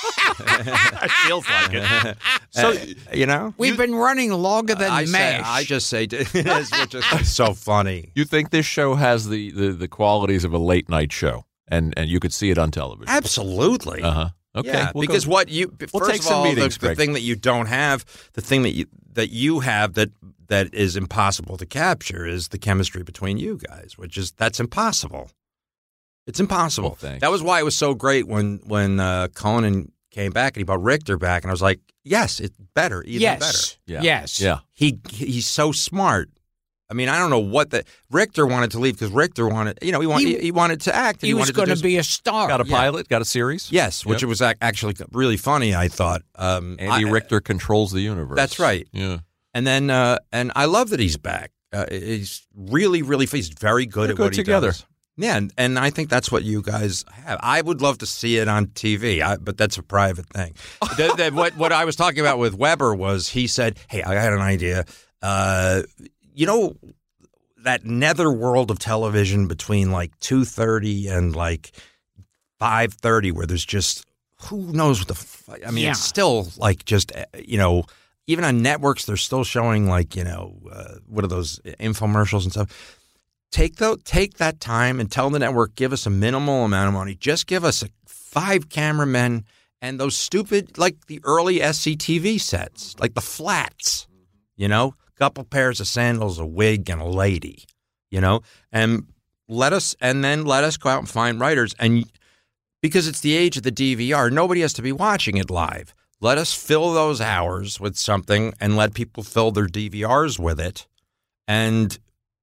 It feels like it. So you know, We've been running longer than I say, MASH. I just say it is, which is so funny. You think this show has the, the, the qualities of a late night show, and, and you could see it on television? Absolutely. Uh huh. Okay. Yeah, we'll because go- what you we'll first take of some all, meetings, the, the Greg. thing that you don't have, the thing that you that you have that that is impossible to capture is the chemistry between you guys, which is that's impossible. It's impossible. Well, thanks. That was why it was so great when when uh, Conan came back and he brought Richter back, and I was like, yes, it's better, even yes. better. Yeah. Yes. Yeah. He he's so smart. I mean, I don't know what the Richter wanted to leave because Richter wanted, you know, he wanted he, He- he wanted to act. And He, he, was wanted going to to do be a star. Got a Yeah. pilot? Got a series? Yes, which Yep. was ac- actually really funny. I thought. Um, Andy I- Richter controls the universe. That's right. Yeah. And then, uh, and I love that he's back. Uh, he's really, really, he's very good They're at good what he together. does. Yeah, and, and I think that's what you guys have. I would love to see it on T V, I, but that's a private thing. the, the, what what I was talking about with Weber was he said, "Hey, I had an idea. Uh, you know, that netherworld of television between like two thirty and like five thirty, where there's just who knows what the. F- I mean, Yeah. it's still like just uh, you know." Even on networks, they're still showing like you know uh, what are those infomercials and stuff. Take the, take that time and tell the network, give us a minimal amount of money. Just give us a, five cameramen and those stupid like the early S C T V sets, like the flats. You know, couple pairs of sandals, a wig, and a lady. You know, and let us and then let us go out and find writers. And because it's the age of the D V R, nobody has to be watching it live. Let us fill those hours with something and let people fill their D V Rs with it. And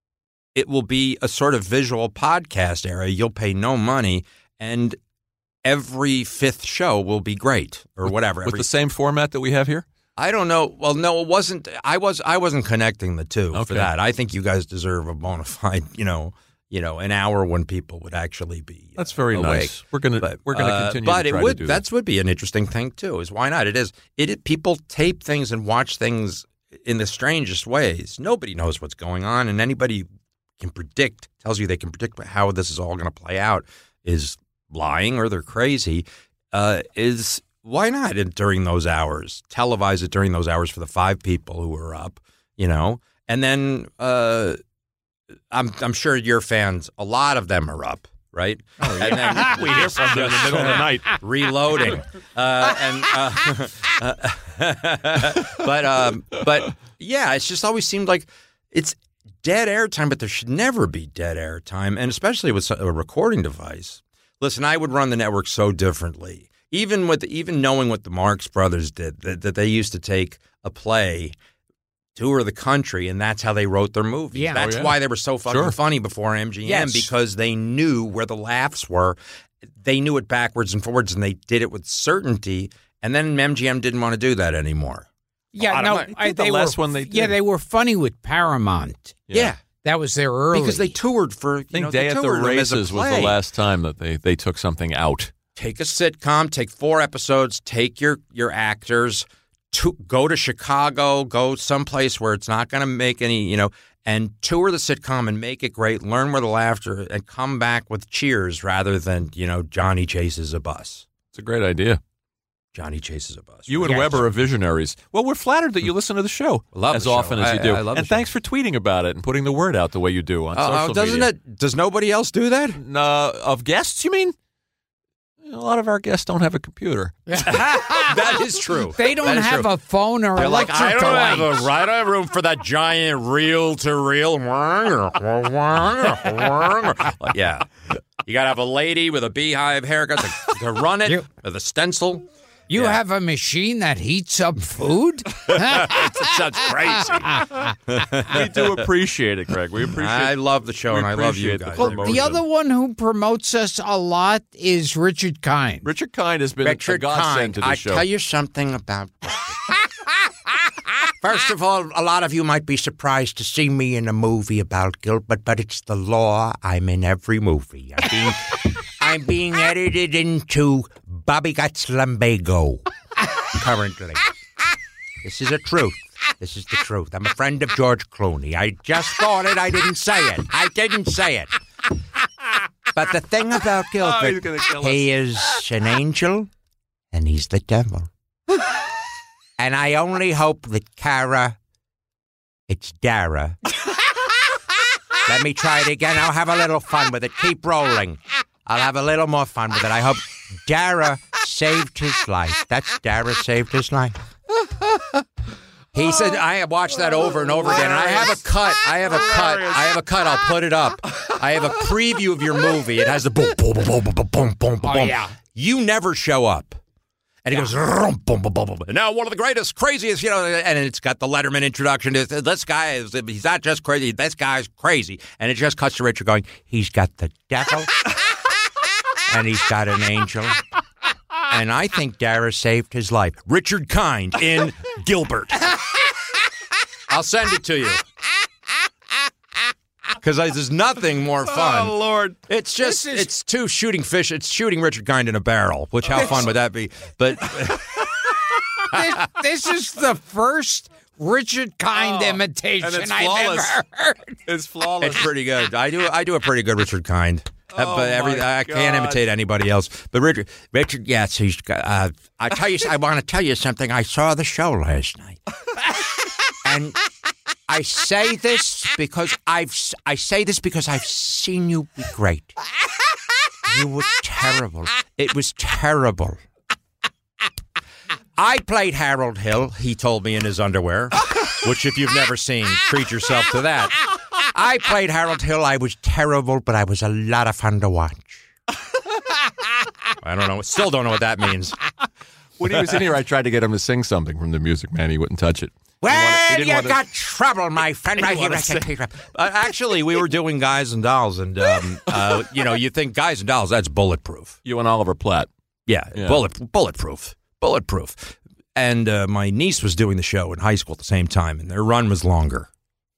it will be a sort of visual podcast area. You'll pay no money, and every fifth show will be great or whatever. With Every, the same format that we have here? I don't know. Well, no, it wasn't. I was. I wasn't connecting the two Okay. for that. I think you guys deserve a bona fide, you know, you know, an hour when people would actually be. That's very awake. nice. We're gonna But, we're gonna uh, continue but to try it would to do that's would be an interesting thing too. Is why not? It is. It, it people tape things and watch things in the strangest ways. Nobody knows what's going on, and anybody can predict tells you they can predict how this is all going to play out is lying or they're crazy. Uh, is why not and during those hours televise it during those hours for the five people who are up, you know, and then uh, I'm I'm sure your fans, a lot of them are up. Right? Oh, And then we hear from them in the middle of the night. Reloading. Uh, and uh, uh, but um, but yeah, it's just always seemed like it's dead air time, but there should never be dead air time, and especially with a recording device. Listen, I would run the network so differently. Even with even knowing what the Marx Brothers did, that, that they used to take a play, tour the country, and that's how they wrote their movies. Yeah. That's Oh, yeah. why they were so fucking Sure. funny before M G M, Yes. because they knew where the laughs were. They knew it backwards and forwards, and they did it with certainty. And then M G M didn't want to do that anymore. Yeah, lot of no, money. I, The they last were, one they Yeah, did. they were funny with Paramount. Yeah. That was their early. Because they toured for, you I think know, Day they at the toured them as a Races was the play. last time that they, they took something out. Take a sitcom, take four episodes, take your, your actors, to, go to Chicago, go someplace where it's not going to make any, you know, and tour the sitcom and make it great, learn where the laughter, and come back with cheers rather than, you know, Johnny chases a bus. It's a great idea. Johnny chases a bus. You and Yes. Weber are visionaries. Well, we're flattered that you listen to the show Love as the show. often as you I- do. I love the and show. thanks for tweeting about it and putting the word out the way you do on Uh, social doesn't media. it? Does nobody else do that? Uh, of guests, you mean? A lot of our guests don't have a computer. That is true. They don't That is have true. a phone or They're like, electric I don't have lights. a I don't have room for that giant reel-to-reel. Yeah. You got to have a lady with a beehive haircut to, to run it You- with a stencil. You Yeah. have a machine that heats up food? That sounds crazy. We do appreciate it, Greg. We appreciate I love the show, we and I love you appreciate the guys. Well, promotion. the other one who promotes us a lot is Richard Kind. Richard Kind has been a Richard godsend Kind, to the I show. tell you something about First of all, a lot of you might be surprised to see me in a movie about Gilbert, but it's the law. I'm in every movie. I'm being, I'm being edited into Bobby Guts Lumbago currently. This is a truth. This is the truth. I'm a friend of George Clooney. I just thought it. I didn't say it. I didn't say it. But the thing about Gilbert, Oh, he's gonna kill he is an angel and he's the devil. And I only hope that Kara, it's Dara. Let me try it again. I'll have a little fun with it. Keep rolling. I'll have a little more fun with it. I hope Dara saved his life. That's Dara saved his life. He said, I have watched that over and over again, and I have a cut. I have a cut. I have a cut. I'll put it up. I have a preview of your movie. It has the boom, boom, boom, boom, boom, boom, boom, boom. Oh, yeah. You never show up. And he goes, rum, boom, boom, boom, boom. And now one of the greatest, craziest, you know, and it's got the Letterman introduction. This guy is, he's not just crazy, this guy's crazy. And it just cuts to Richard going, he's got the devil, and he's got an angel. And I think Dara saved his life. Richard Kind in Gilbert. I'll send it to you. Because there's nothing more fun. Oh, Lord. It's just, This is- it's two shooting fish. It's shooting Richard Kind in a barrel, which how fun would that be? But this, this is the first Richard Kind Oh, imitation and it's I've flawless. ever heard. It's flawless. it's pretty good. I do I do a pretty good Richard Kind. Uh, Oh, but every, my I can't God. imitate anybody else. But Richard, Richard, yes, he's. Uh, I tell you, I want to tell you something. I saw the show last night, and I say this because I've. s- I say this because I've seen you be great. You were terrible. It was terrible. I played Harold Hill. He told me in his underwear, which if you've never seen, treat yourself to that. I played Harold Hill. I was terrible, but I was a lot of fun to watch. I don't know. Still don't know what that means. When he was in here, I tried to get him to sing something from the Music Man. He wouldn't touch it. Well, he didn't you wanna- got trouble, my friend. Right here. wanna say- Uh, actually, we were doing Guys and Dolls, and um, uh, you know, you think Guys and Dolls, that's bulletproof. You and Oliver Platt. Yeah, Yeah. bullet, bulletproof, bulletproof. And uh, my niece was doing the show in high school at the same time, and their run was longer.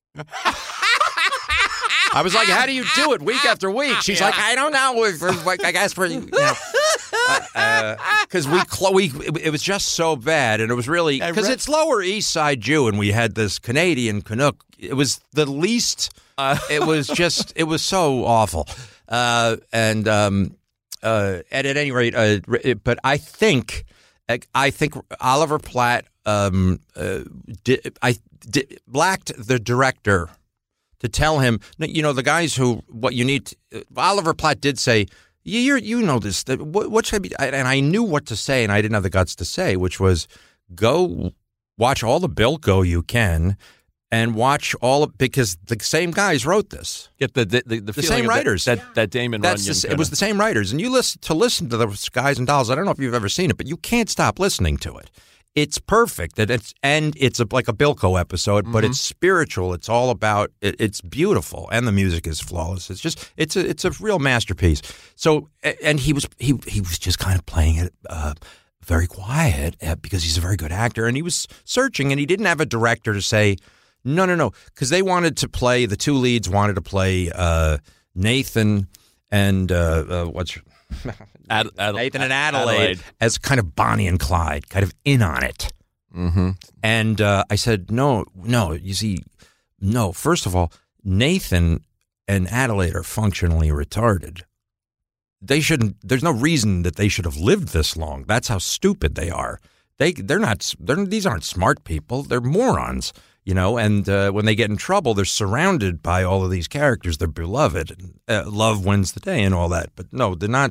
I was like, "How do you do it week after week?" She's like, "I don't know. If, if, like, I guess for you know, because uh, uh, we, clo- we it, it was just so bad, and it was really because read- it's Lower East Side Jew, and we had this Canadian Canuck. It was the least. Uh, it was just. It was so awful, uh, and um, uh, and at any rate, uh, it, but I think. I think Oliver Platt um, uh, did, I did, blacked the director to tell him, you know, the guys who what you need. To, uh, Oliver Platt did say, "You you know this. That, what, what should I be?" And I knew what to say, and I didn't have the guts to say, which was, "Go watch all the Bilko you can." And watch all of, because the same guys wrote this. Get the the, the, the, The feeling same of that- writers. That that, Damon That's Runyon. the, it kinda- was the same writers, and you listen to listen to the Guys and Dolls. I don't know if you've ever seen it, but you can't stop listening to it. It's perfect, and it's and it's a, like a Bilko episode, but Mm-hmm. it's spiritual. It's all about it, it's beautiful, and the music is flawless. It's just it's a it's a real masterpiece. So, and he was he he was just kind of playing it. Uh, very quiet uh, because he's a very good actor, and he was searching, and he didn't have a director to say. No, no, no, because they wanted to play, the two leads wanted to play uh, Nathan and, uh, uh, what's Ad, Ad, Nathan and Adelaide, Adelaide as kind of Bonnie and Clyde, kind of in on it. Mm-hmm. And uh, I said, no, no, you see, no, first of all, Nathan and Adelaide are functionally retarded. They shouldn't, there's no reason that they should have lived this long. That's how stupid they are. They, they're not, they're, these aren't smart people. They're morons. You know, and uh, when they get in trouble, they're surrounded by all of these characters. They're beloved, and uh, love wins the day, and all that. But no, they're not.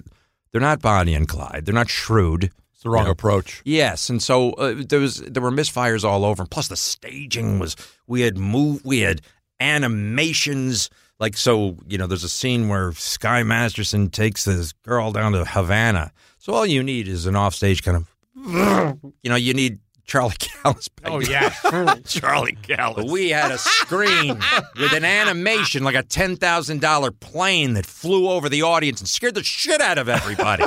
They're not Bonnie and Clyde. They're not shrewd. It's the wrong you know? approach. Yes, and so uh, there was there were misfires all over. And plus, the staging was we had move we had animations. Like, so, you know, there's a scene where Sky Masterson takes this girl down to Havana. So all you need is an offstage kind of, you know, you need Charlie Callis. Oh, yeah. Charlie Callis. We had a screen with an animation, like a ten thousand dollars plane that flew over the audience and scared the shit out of everybody.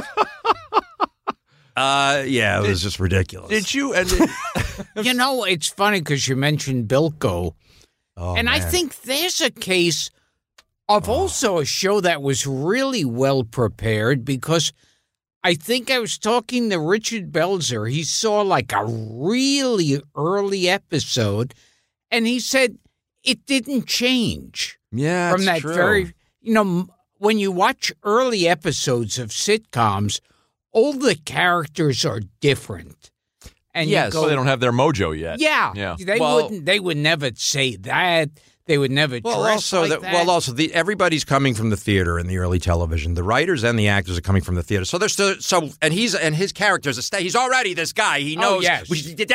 uh, yeah, it was just ridiculous. Did you? And you know, it's funny because you mentioned Bilko. Oh, and man. I think there's a case of oh. also a show that was really well prepared because I think I was talking to Richard Belzer. He saw like a really early episode, and he said it didn't change. Yeah, from that true. very, you know, when you watch early episodes of sitcoms, all the characters are different. And yes, you go, so they don't have their mojo yet. Yeah, yeah. They well, wouldn't. They would never say that. They would never well, dress also, like the, that. Well, also, the, everybody's coming from the theater in the early television. The writers and the actors are coming from the theater. So there's still, so, and he's and his character's a sta- he's already this guy. He knows. Oh, yes.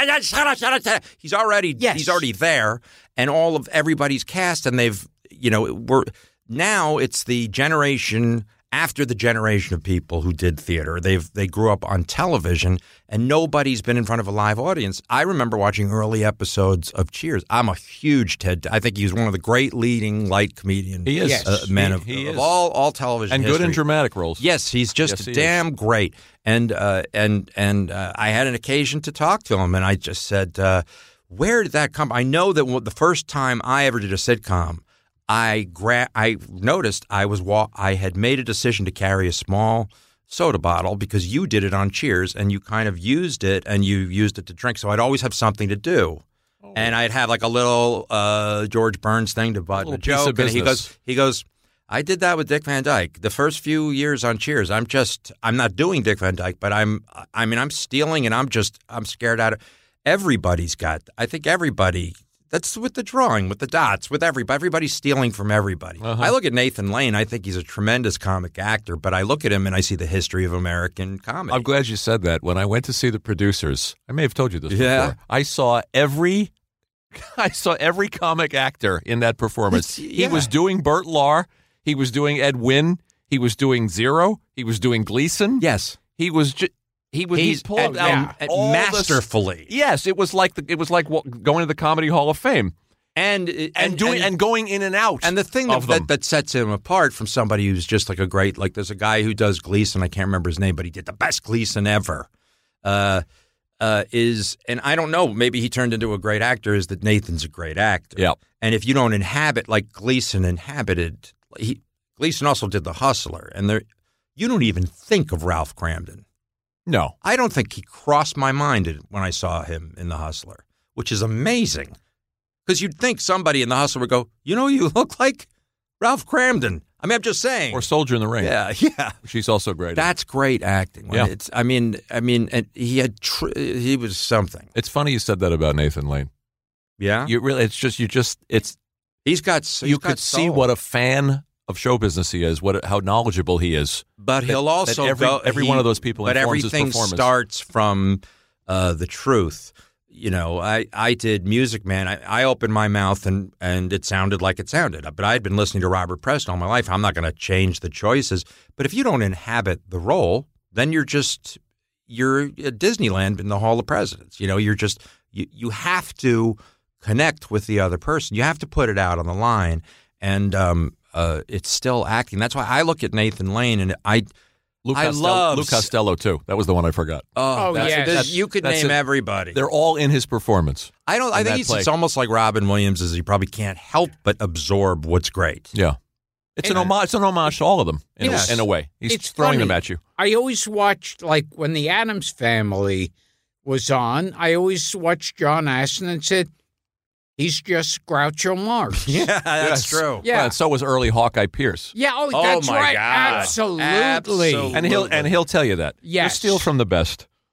He's already Yes. he's already there, and all of everybody's cast, and they've you know we're now it's the generation after the generation of people who did theater. They've they grew up on television, and nobody's been in front of a live audience. I remember watching early episodes of Cheers. I'm a huge Ted. I think he's one of the great leading light comedian He is. uh, Yes. men He- of, he of is. all all television and history. good in dramatic roles. Yes, he's just Yes, he damn is. great. And uh, and and uh, I had an occasion to talk to him, and I just said, uh, "Where did that come?" I know that the first time I ever did a sitcom, I gra- I noticed I was wa- I had made a decision to carry a small soda bottle because you did it on Cheers, and you kind of used it, and you used it to drink. So I'd always have something to do. Oh. And I'd have like a little uh, George Burns thing to button a, a piece joke. of And he business. goes, he goes. I did that with Dick Van Dyke. The first few years on Cheers, I'm just, I'm not doing Dick Van Dyke, but I'm, I mean, I'm stealing and I'm just, I'm scared out of, everybody's got, I think everybody, that's with the drawing, with the dots, with everybody, everybody's stealing from everybody. Uh-huh. I look at Nathan Lane, I think he's a tremendous comic actor, but I look at him and I see the history of American comedy. I'm glad you said that. When I went to see The Producers, I may have told you this Yeah. before. I saw every, I saw every comic actor in that performance. It's- He yeah. was doing Burt Lahr. He was doing Ed Wynn. He was doing Zero. He was doing Gleason. Yes. He was just. He was. He's he pulled at- out at all the- masterfully. yes, it was like the, it was like what, going to the Comedy Hall of Fame And, and, and doing and, going in and out. And the thing that, of them. that, that sets him apart from somebody who's just like a great, like there's a guy who does Gleason, I can't remember his name, but he did the best Gleason ever, uh, uh, is, and I don't know, maybe he turned into a great actor, is that Nathan's a great actor. Yeah. And if you don't inhabit like Gleason inhabited, he, Gleason also did The Hustler, and there, you don't even think of Ralph Cramden. no. I don't think he crossed my mind when I saw him in The Hustler, which is amazing. Because you'd think somebody in The Hustler would go, you know, you look like Ralph Cramden. I mean, I'm just saying. Or Soldier in the Rain. Yeah, yeah. She's also great. That's great acting. Yeah. It's. I mean, I mean, and he had. Tr- he was something. It's funny you said that about Nathan Lane. Yeah. You really. It's just. You just. It's. He's got. He's you got could see soul. what a fan of show business he is. What how knowledgeable he is. But That- he'll that also every, go. every he- one of those people But informs his everything performance. starts from uh, the truth. You know, I, I did Music Man. I, I opened my mouth and, and it sounded like it sounded. But I had been listening to Robert Preston all my life. I'm not going to change the choices. But if you don't inhabit the role, then you're just you're at Disneyland in the Hall of Presidents. You know, you're just you, you have to connect with the other person. You have to put it out on the line. And um, uh, it's still acting. That's why I look at Nathan Lane and I Luke I Costello, love Luke Costello too. That was the one I forgot. Oh, Oh, that's, yes. there's- you could That's name it. everybody. They're all in his performance. I don't. I in think that he's, play. it's almost like Robin Williams, is he probably can't help but absorb what's great. Yeah, it's an And- homage. It's an homage to all of them in, Yes. a, in a way. He's It's throwing funny. them at you. I always watched, like, when the Addams Family was on, I always watched John Astin and said, he's just Groucho Marx. Yeah, that's Yes. true. Yeah. Well, and so was early Hawkeye Pierce. Yeah, oh, Oh, that's my right. God. Absolutely. Absolutely. And he'll and he'll tell you that. Yes. You steal from the best.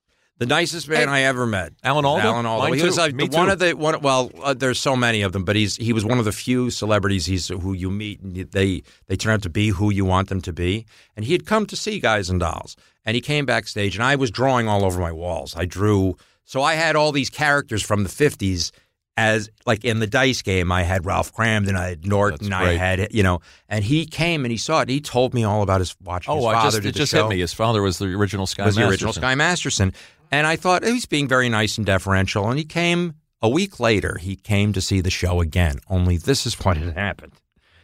The nicest man And- I ever met. Alan Alda? Alan Alda. Mine He was too. like Me the- one too. of the one. Well, uh, there's so many of them, but he's he was one of the few celebrities he's who you meet and you- they they turn out to be who you want them to be. And he had come to see Guys and Dolls, and he came backstage, and I was drawing all over my walls. I drew, so I had all these characters from the fifties. As like in the dice game, I had Ralph Cramden, I had Norton, That's I great. had you know, and he came and he saw it. And he told me all about his watching his Oh, father I just, do it the just show. hit me. His father was the original Sky was the Masterson. original Sky Masterson. And I thought he was being very nice and deferential. And he came a week later, he came to see the show again. Only this is what had happened.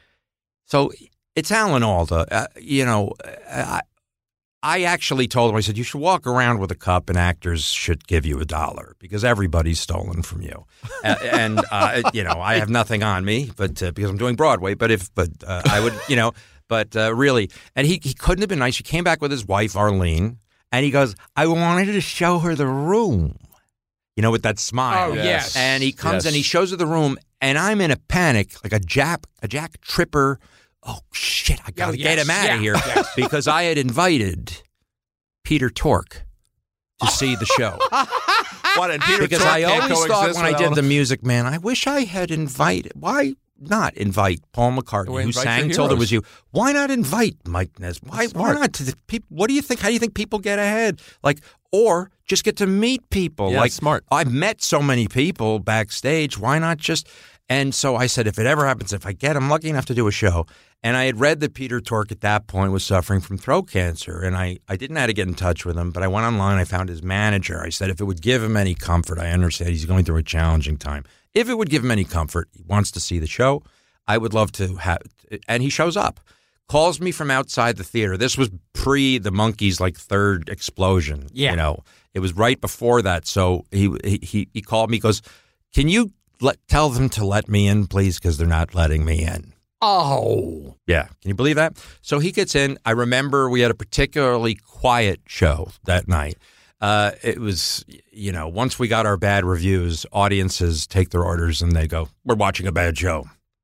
So it's Alan Alda. Uh, you know, I, I actually told him, I said, you should walk around with a cup and actors should give you a dollar because everybody's stolen from you. uh, and, uh, you know, I have nothing on me but uh, because I'm doing Broadway. But if, but uh, I would, you know, but uh, really, and he, he couldn't have been nice. He came back with his wife, Arlene. And he goes, I wanted to show her the room, you know, with that smile. Oh, yes. And he comes Yes. and he shows her the room, and I'm in a panic, like a Jack, a Jack Tripper. Oh, shit, I got to Oh, get yes, him out yeah, of here. yes. Because I had invited Peter Tork to see the show. What, and Peter Because Tork I can't always thought coexist when I with did Alan- the Music Man, I wish I had invited. Why not invite Paul McCartney, Well, who invite sang your Till There heroes. Was You? Why not invite Mike Ness? Why, That's why smart. not? To the peop- What do you think? How do you think people get ahead? Like, or just get to meet people. Yeah, like, smart. I've met so many people backstage. Why not just? And so I said, if it ever happens, if I get, I'm lucky enough to do a show. And I had read that Peter Tork at that point was suffering from throat cancer. And I, I didn't know how to get in touch with him, but I went online. I found his manager. I said, if it would give him any comfort, I understand he's going through a challenging time. If it would give him any comfort, he wants to see the show. I would love to have, and he shows up, calls me from outside the theater. This was pre the Monkees like third explosion. Yeah. You know, it was right before that. So he he he called me, goes, can you let tell them to let me in, please, because they're not letting me in. Oh. Yeah. Can you believe that? So he gets in. I remember we had a particularly quiet show that night. Uh, it was, you know, once we got our bad reviews, audiences take their orders and they go, we're watching a bad show.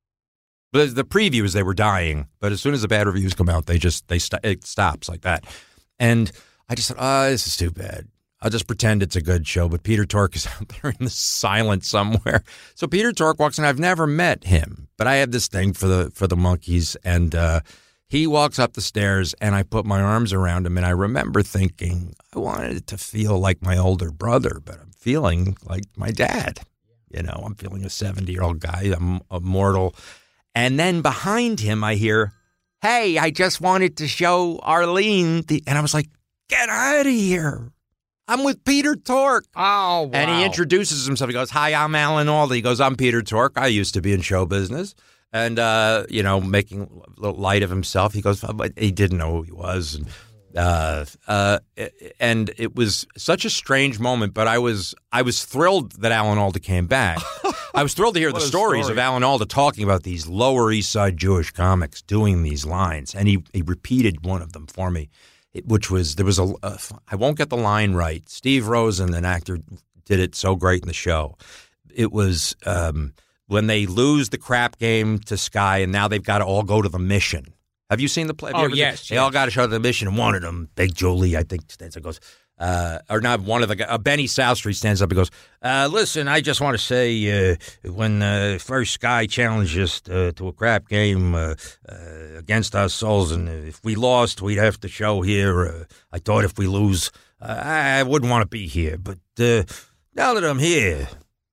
But the previews, they were dying. But as soon as the bad reviews come out, they just, they st- it stops like that. And I just thought, oh, this is too bad. I'll just pretend it's a good show. But Peter Tork is out there in the silence somewhere. So Peter Tork walks in. I've never met him, but I have this thing for the for the Monkees. And uh, he walks up the stairs, and I put my arms around him. And I remember thinking, I wanted it to feel like my older brother, but I'm feeling like my dad. You know, I'm feeling a seventy-year-old guy. I'm immortal. And then behind him, I hear, hey, I just wanted to show Arlene. The, and I was like, get out of here. I'm with Peter Tork. Oh, wow. And he introduces himself. He goes, hi, I'm Alan Alda. He goes, I'm Peter Tork. I used to be in show business. And, uh, you know, making a little light of himself. He goes, but he didn't know who he was. And, uh, uh, and it was such a strange moment, but I was I was thrilled that Alan Alda came back. I was thrilled to hear the What a stories story. of Alan Alda talking about these Lower East Side Jewish comics doing these lines. And he, he repeated one of them for me. It, which was, there was a, a, I won't get the line right. Steve Rosen, an actor, did it so great in the show. It was um, when they lose the crap game to Sky and now they've got to all go to the mission. Have you seen the play? Have you Oh, ever seen- yes, They yes. all got to show the mission, and one of them, Big Julie, I think, stands up and goes, uh, or not one of the guys, uh, Benny South Street stands up and goes, uh, listen, I just want to say uh, when uh, first Sky challenged us uh, to a crap game uh, uh, against our souls, and if we lost, we'd have to show here. Uh, I thought if we lose, uh, I wouldn't want to be here. But uh, now that I'm here,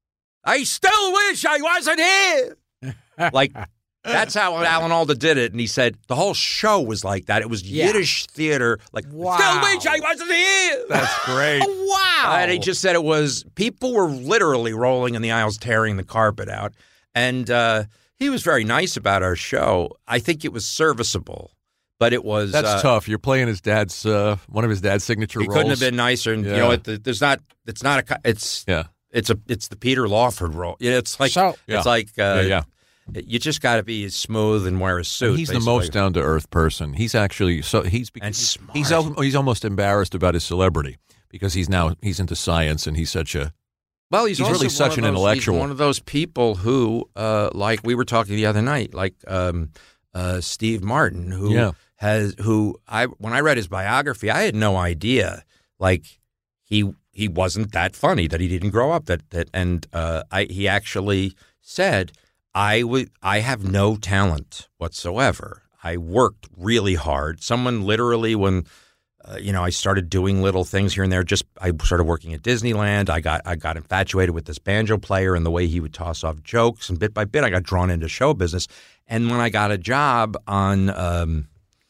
I still wish I wasn't here. Like, that's how Alan Alda did it. And he said the whole show was like that. It was Yeah. Yiddish theater. Like, Wow. still wish I wasn't here. That's great. Wow. And he just said it was, people were literally rolling in the aisles, tearing the carpet out. And uh, he was very nice about our show. I think it was serviceable, but it was. That's uh, tough. You're playing his dad's uh, one of his dad's signature He roles. couldn't have been nicer. And Yeah. you know what? There's not, it's not a, it's, Yeah. it's a, it's the Peter Lawford role. Yeah, It's like, So- Yeah. it's like, uh, Yeah, yeah. you just got to be smooth and wear a suit. And he's the basically. most down to earth person. He's actually so he's And he's smart. he's, al- he's almost embarrassed about his celebrity because he's now he's into science and he's such a Well, he's, He's also really one such of an those- intellectual. He's one of those people who, uh, like we were talking the other night, like um, uh, Steve Martin, who Yeah. has who I when I read his biography, I had no idea. Like he he wasn't that funny, that he didn't grow up. That that and uh, I he actually said, I would I have no talent whatsoever. I worked really hard. Someone literally when. Uh, you know, I started doing little things here and there. Just I started working at Disneyland. I got I got infatuated with this banjo player and the way he would toss off jokes. And bit by bit, I got drawn into show business. And when I got a job on um,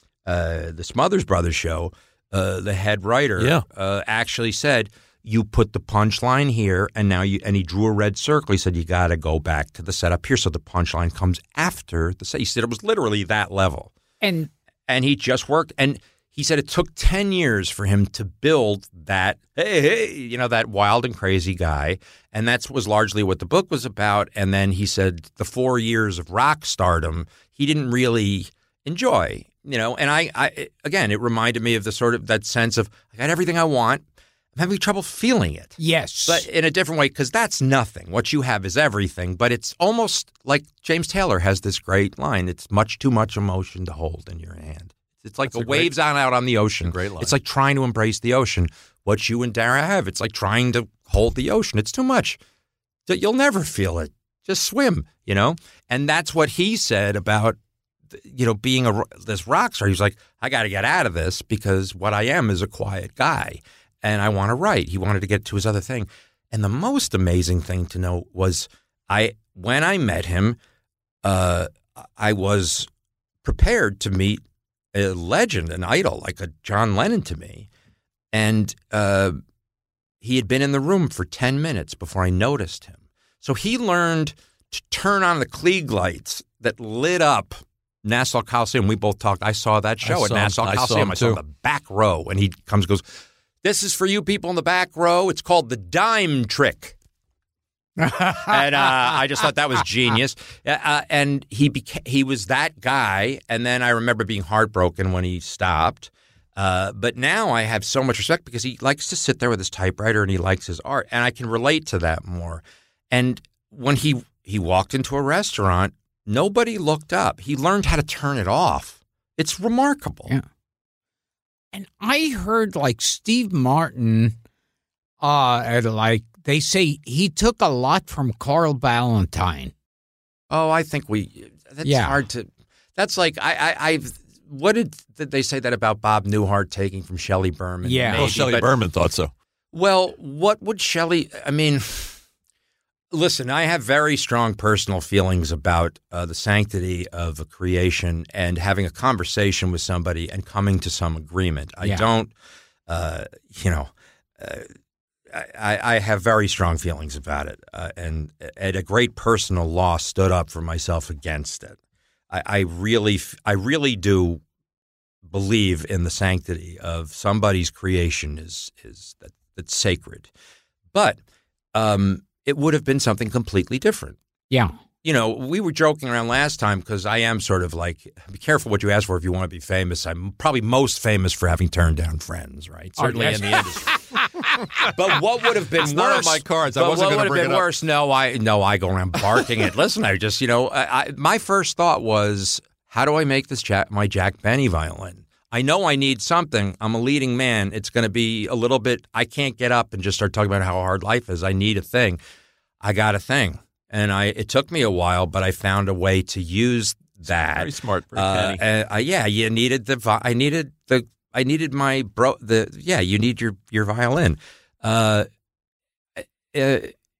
uh, the Smothers Brothers show, uh, the head writer yeah. uh, actually said, "You put the punchline here, and now you." And he drew a red circle. He said, "You got to go back to the setup here, so the punchline comes after the." He said it was literally that level. And and he just worked and. He said it took ten years for him to build that, hey, hey, you know, that wild and crazy guy. And that was largely what the book was about. And then he said the four years of rock stardom, he didn't really enjoy, you know. And I, I again, it reminded me of the sort of that sense of I got everything I want. I'm having trouble feeling it. Yes. But in a different way, because that's nothing. What you have is everything. But it's almost like James Taylor has this great line. It's much too much emotion to hold in your hand. It's like That's the waves great, on out on the ocean. Great line. It's like trying to embrace the ocean. What you and Dara have, it's like trying to hold the ocean. It's too much. You'll never feel it. Just swim, you know? And that's what he said about, you know, being a, this rock star. He was like, I got to get out of this because what I am is a quiet guy and I want to write. He wanted to get to his other thing. And the most amazing thing to know was I when I met him, uh, I was prepared to meet a legend, an idol, like a John Lennon to me. And uh, he had been in the room for ten minutes before I noticed him. So he learned to turn on the Klieg lights that lit up Nassau Coliseum. We both talked. I saw that show I at saw Nassau him, I Coliseum. saw him I saw too. the back row. And he comes and goes, this is for you people in the back row. It's called the dime trick. and uh, I just thought that was genius. Uh, and he beca- he was that guy. And then I remember being heartbroken when he stopped. Uh, but now I have so much respect because he likes to sit there with his typewriter and he likes his art. And I can relate to that more. And when he, he walked into a restaurant, nobody looked up. He learned how to turn it off. It's remarkable. Yeah. And I heard like Steve Martin, uh, at like, they say he took a lot from Carl Ballantine. Oh, I think we. That's Yeah. hard to. That's like I. I I've. What did, did they say that about Bob Newhart taking from Shelley Berman? Yeah. Maybe, Well, Shelley but- Berman thought so. Well, what would Shelley? I mean, listen. I have very strong personal feelings about uh, the sanctity of a creation and having a conversation with somebody and coming to some agreement. I Yeah. don't. Uh, you know. Uh, I, I have very strong feelings about it, uh, and at a great personal loss, stood up for myself against it. I, I really, I really do believe in the sanctity of somebody's creation is is that that's sacred, but um, it would have been something completely different. Yeah. You know, we were joking around last time because I am sort of like, be careful what you ask for if you want to be famous. I'm probably most famous for having turned down Friends, right? Certainly Oh, yes. in the industry. But what would have been It's worse? not on my cards. I but wasn't what gonna would have bring been it up. worse? No, I no, I go around barking it. Listen, I just, you know, I, I, my first thought was, how do I make this Jack, my Jack Benny violin? I know I need something. I'm a leading man. It's going to be a little bit. I can't get up and just start talking about how hard life is. I need a thing. I got a thing. And I, it took me a while, but I found a way to use that. Very smart, very Uh, canny. and, uh, yeah, you needed the. vi- I needed the. I needed my bro. The yeah, you need your your violin. Uh, uh,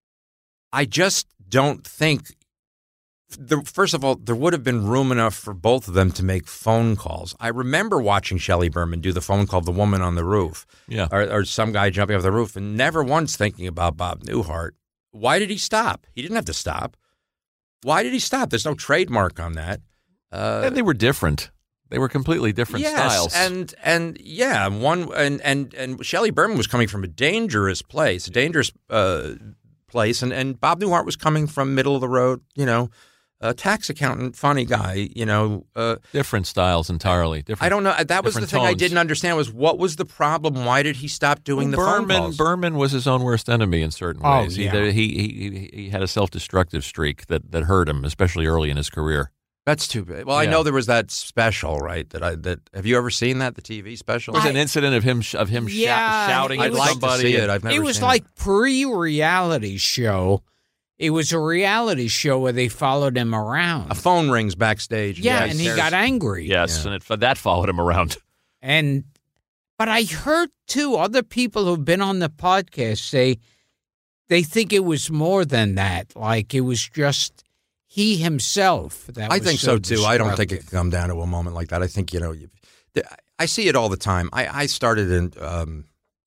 I just don't think. The, first of all, there would have been room enough for both of them to make phone calls. I remember watching Shelley Berman do the phone call, "The Woman on the Roof," Yeah. or, or some guy jumping off the roof, and never once thinking about Bob Newhart. Why did he stop? He didn't have to stop. Why did he stop? There's no trademark on that. Uh, And they were different. They were completely different yes, styles. and and yeah, one and and and Shelley Berman was coming from a dangerous place, a dangerous uh, place, and and Bob Newhart was coming from middle of the road, you know, a tax accountant, funny guy, you know. Uh, different styles entirely. Different. I don't know. That was the different thing I tones. didn't understand was what was the problem? Why did he stop doing Well, the phone Berman, calls? Berman was his own worst enemy in certain Oh, ways. yeah. He, he, he, he had a self-destructive streak that, that hurt him, especially early in his career. That's too bad. Well, Yeah. I know there was that special, right? That I that have you ever seen that the T V special? There was an incident of him sh- of him Yeah, shou- shouting it at was- I'd like somebody. to see and- it. I've never It was seen like pre-reality show. It was a reality show where they followed him around. A phone rings backstage. yeah, Yes, and he there's- got angry. Yes, Yeah. and it, that followed him around. And but I heard too other people who've been on the podcast say they think it was more than that. Like it was just he himself. That I was think so too. I don't think it destructive. could come down to a moment like that. I think you know, you, I see it all the time. I, I started in. Um,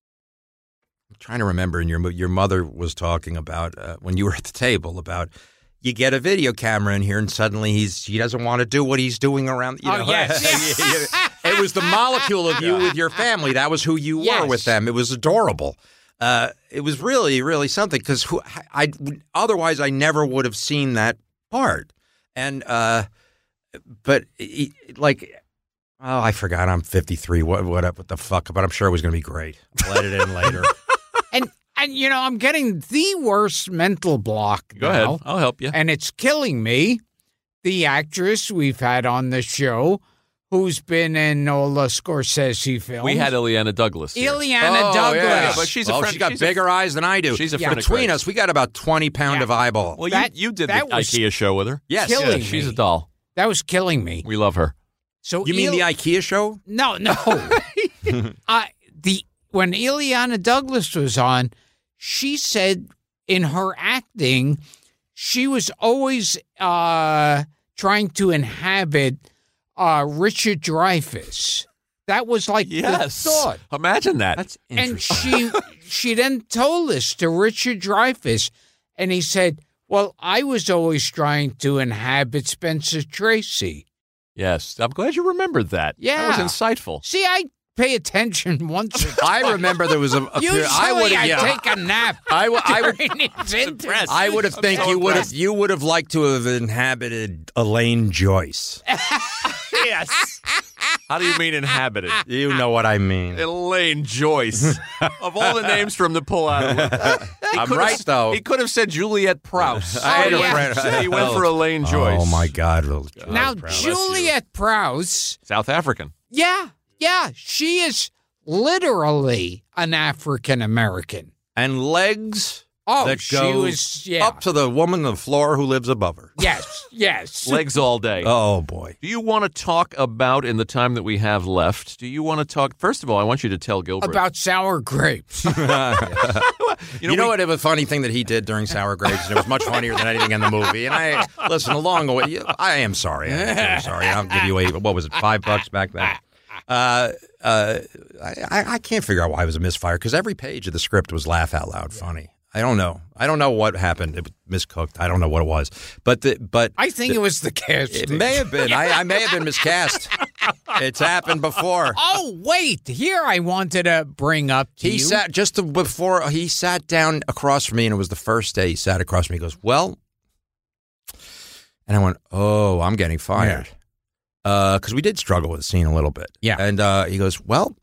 I'm trying to remember, and your mo- your mother was talking about uh, when you were at the table about you get a video camera in here, and suddenly he's he doesn't want to do what he's doing around. You Oh, know? yes. It was the molecule of you with your family. That was who you were Yes. with them. It was adorable. Uh, it was really, really something because I, I otherwise I never would have seen that part. And uh, but he- like, oh, I forgot. I'm fifty-three. What what up? What the fuck? But I'm sure it was going to be great. I'll let it in later. And and you know I'm getting the worst mental block. Go now, ahead. I'll help you. and it's killing me. The actress we've had on the show, who's been in all the Scorsese films. We had Ileana Douglas. here. Ileana Oh, Douglas. yeah. but she's a well, friend- she's got she's a- bigger eyes than I do. She's a Yeah, friend of Between Craig's. us, we got about twenty pound Yeah. of eyeball. Well, That- you, you did that the was IKEA show with her. Yes. killing Yeah, she's me. a doll. That was killing me. We love her. So You mean Il- the IKEA show? No, no. I the when Ileana Douglas was on, she said in her acting, she was always uh, trying to inhabit uh, Richard Dreyfuss. That was like Yes. the thought. Imagine that. That's And interesting. she she then told this to Richard Dreyfuss, and he said, "Well, I was always trying to inhabit Spencer Tracy." Yes. I'm glad you remembered that. Yeah. That was insightful. See, I pay attention once. Or I remember there was a. a Usually, I would I yeah. take a nap. I would. I would. during its interest. I would have think so you would have. impressed. You would have liked to have inhabited Elaine Joyce. Yes. How do you mean inhabited? You know what I mean. Elaine Joyce. Of all the names for him to pull out of it. I'm could right have, though. He could have said Juliette Prowse. I had Oh, a yeah. friend. He went for Elaine Joyce. Oh my God! Well, Now, Prowse. Juliette Prowse, South African. yeah, yeah, she is literally an African American. And legs Oh, that she go was, yeah. up to the woman on the floor who lives above her. Yes, yes. Legs all day. Oh boy! Do you want to talk about, in the time that we have left, do you want to talk, first of all, I want you to tell Gilbert. About sour grapes. You know, you know, we- what? It was a funny thing that he did during Sour Grapes, and it was much funnier than anything in the movie. And I listen along the way. I am sorry. I am very sorry. I'll give you a what was it? Five bucks back then. Uh, uh, I, I can't figure out why it was a misfire because every page of the script was laugh out loud funny. I don't know. I don't know what happened. It was miscooked. I don't know what it was. But the, but I think the, it was the casting. It may have been. I, I may have been miscast. It's happened before. Oh, wait. Here I wanted to bring up to He you. sat just before he sat down across from me, and it was the first day he sat across from me. He goes, "Well," and I went, "Oh, I'm getting fired," because we did struggle with the scene a little bit. Yeah, and uh, he goes, "Well,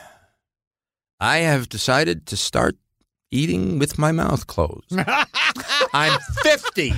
I have decided to start eating with my mouth closed. I'm fifty."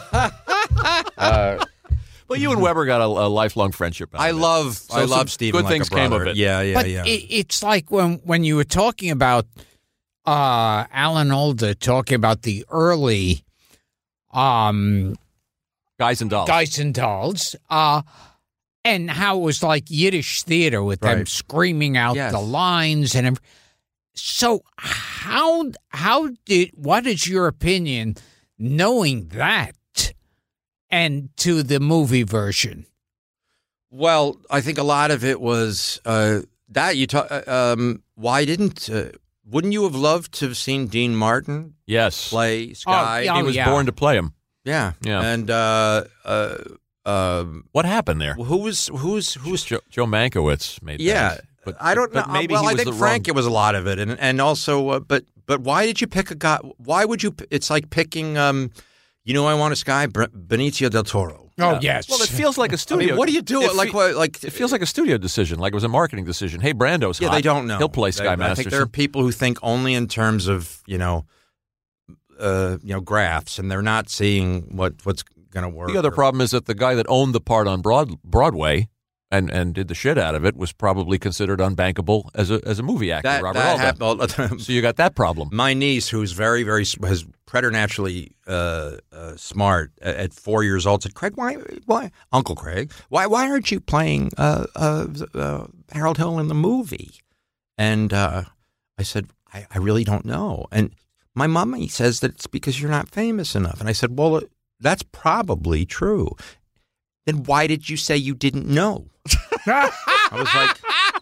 uh, Well, you and Weber got a, a lifelong friendship. out I of it. love, So I some love Stephen. Good like things a brother. came of it. Yeah, yeah, but yeah. It, it's like when, when you were talking about uh, Alan Alda talking about the early um, Guys and Dolls. Guys and Dolls, uh, and how it was like Yiddish theater with them Right. screaming out Yes. the lines and everything. So how how did what is your opinion knowing that and to the movie version? Well, I think a lot of it was uh, that you talk. Uh, um, why didn't? Uh, wouldn't you have loved to have seen Dean Martin? Yes. Play Sky. yeah. he Oh, was yeah. born to play him. Yeah, Yeah. And uh, uh, um, What happened there? who was who's who's? Joe, Joe Mankiewicz made Yeah, that. But, I don't but know. Maybe well, he I was think the Frank. wrong... It was a lot of it, and and also, uh, but but why did you pick a guy? Why would you? p- It's like picking. Um, you know, I want a Sky Br- Benicio del Toro. Oh yes. Well, it feels like a I studio. mean, what do you do? It like fe- what? Like It feels like a studio decision, like it was a marketing decision. Hey, Brando's yeah, hot. they don't know. He'll play They- Sky I think there are Masterson. people who think only in terms of you know, uh, you know, graphs, and they're not seeing what what's going to work. The other or, problem is that the guy that owned the part on Broad, Broadway and, and did the shit out of it was probably considered unbankable as a as a movie actor. That, Robert that Alda. happened. So you got that problem. My niece, who's very, very has preternaturally uh, uh, smart, at, at four years old, said, "Craig, why, why, Uncle Craig, why, why aren't you playing uh, uh, uh, Harold Hill in the movie?" And uh, I said, I, "I really don't know." And my mommy says that it's because you're not famous enough. And I said, "Well, that's probably true. Then why did you say you didn't know?" I was like,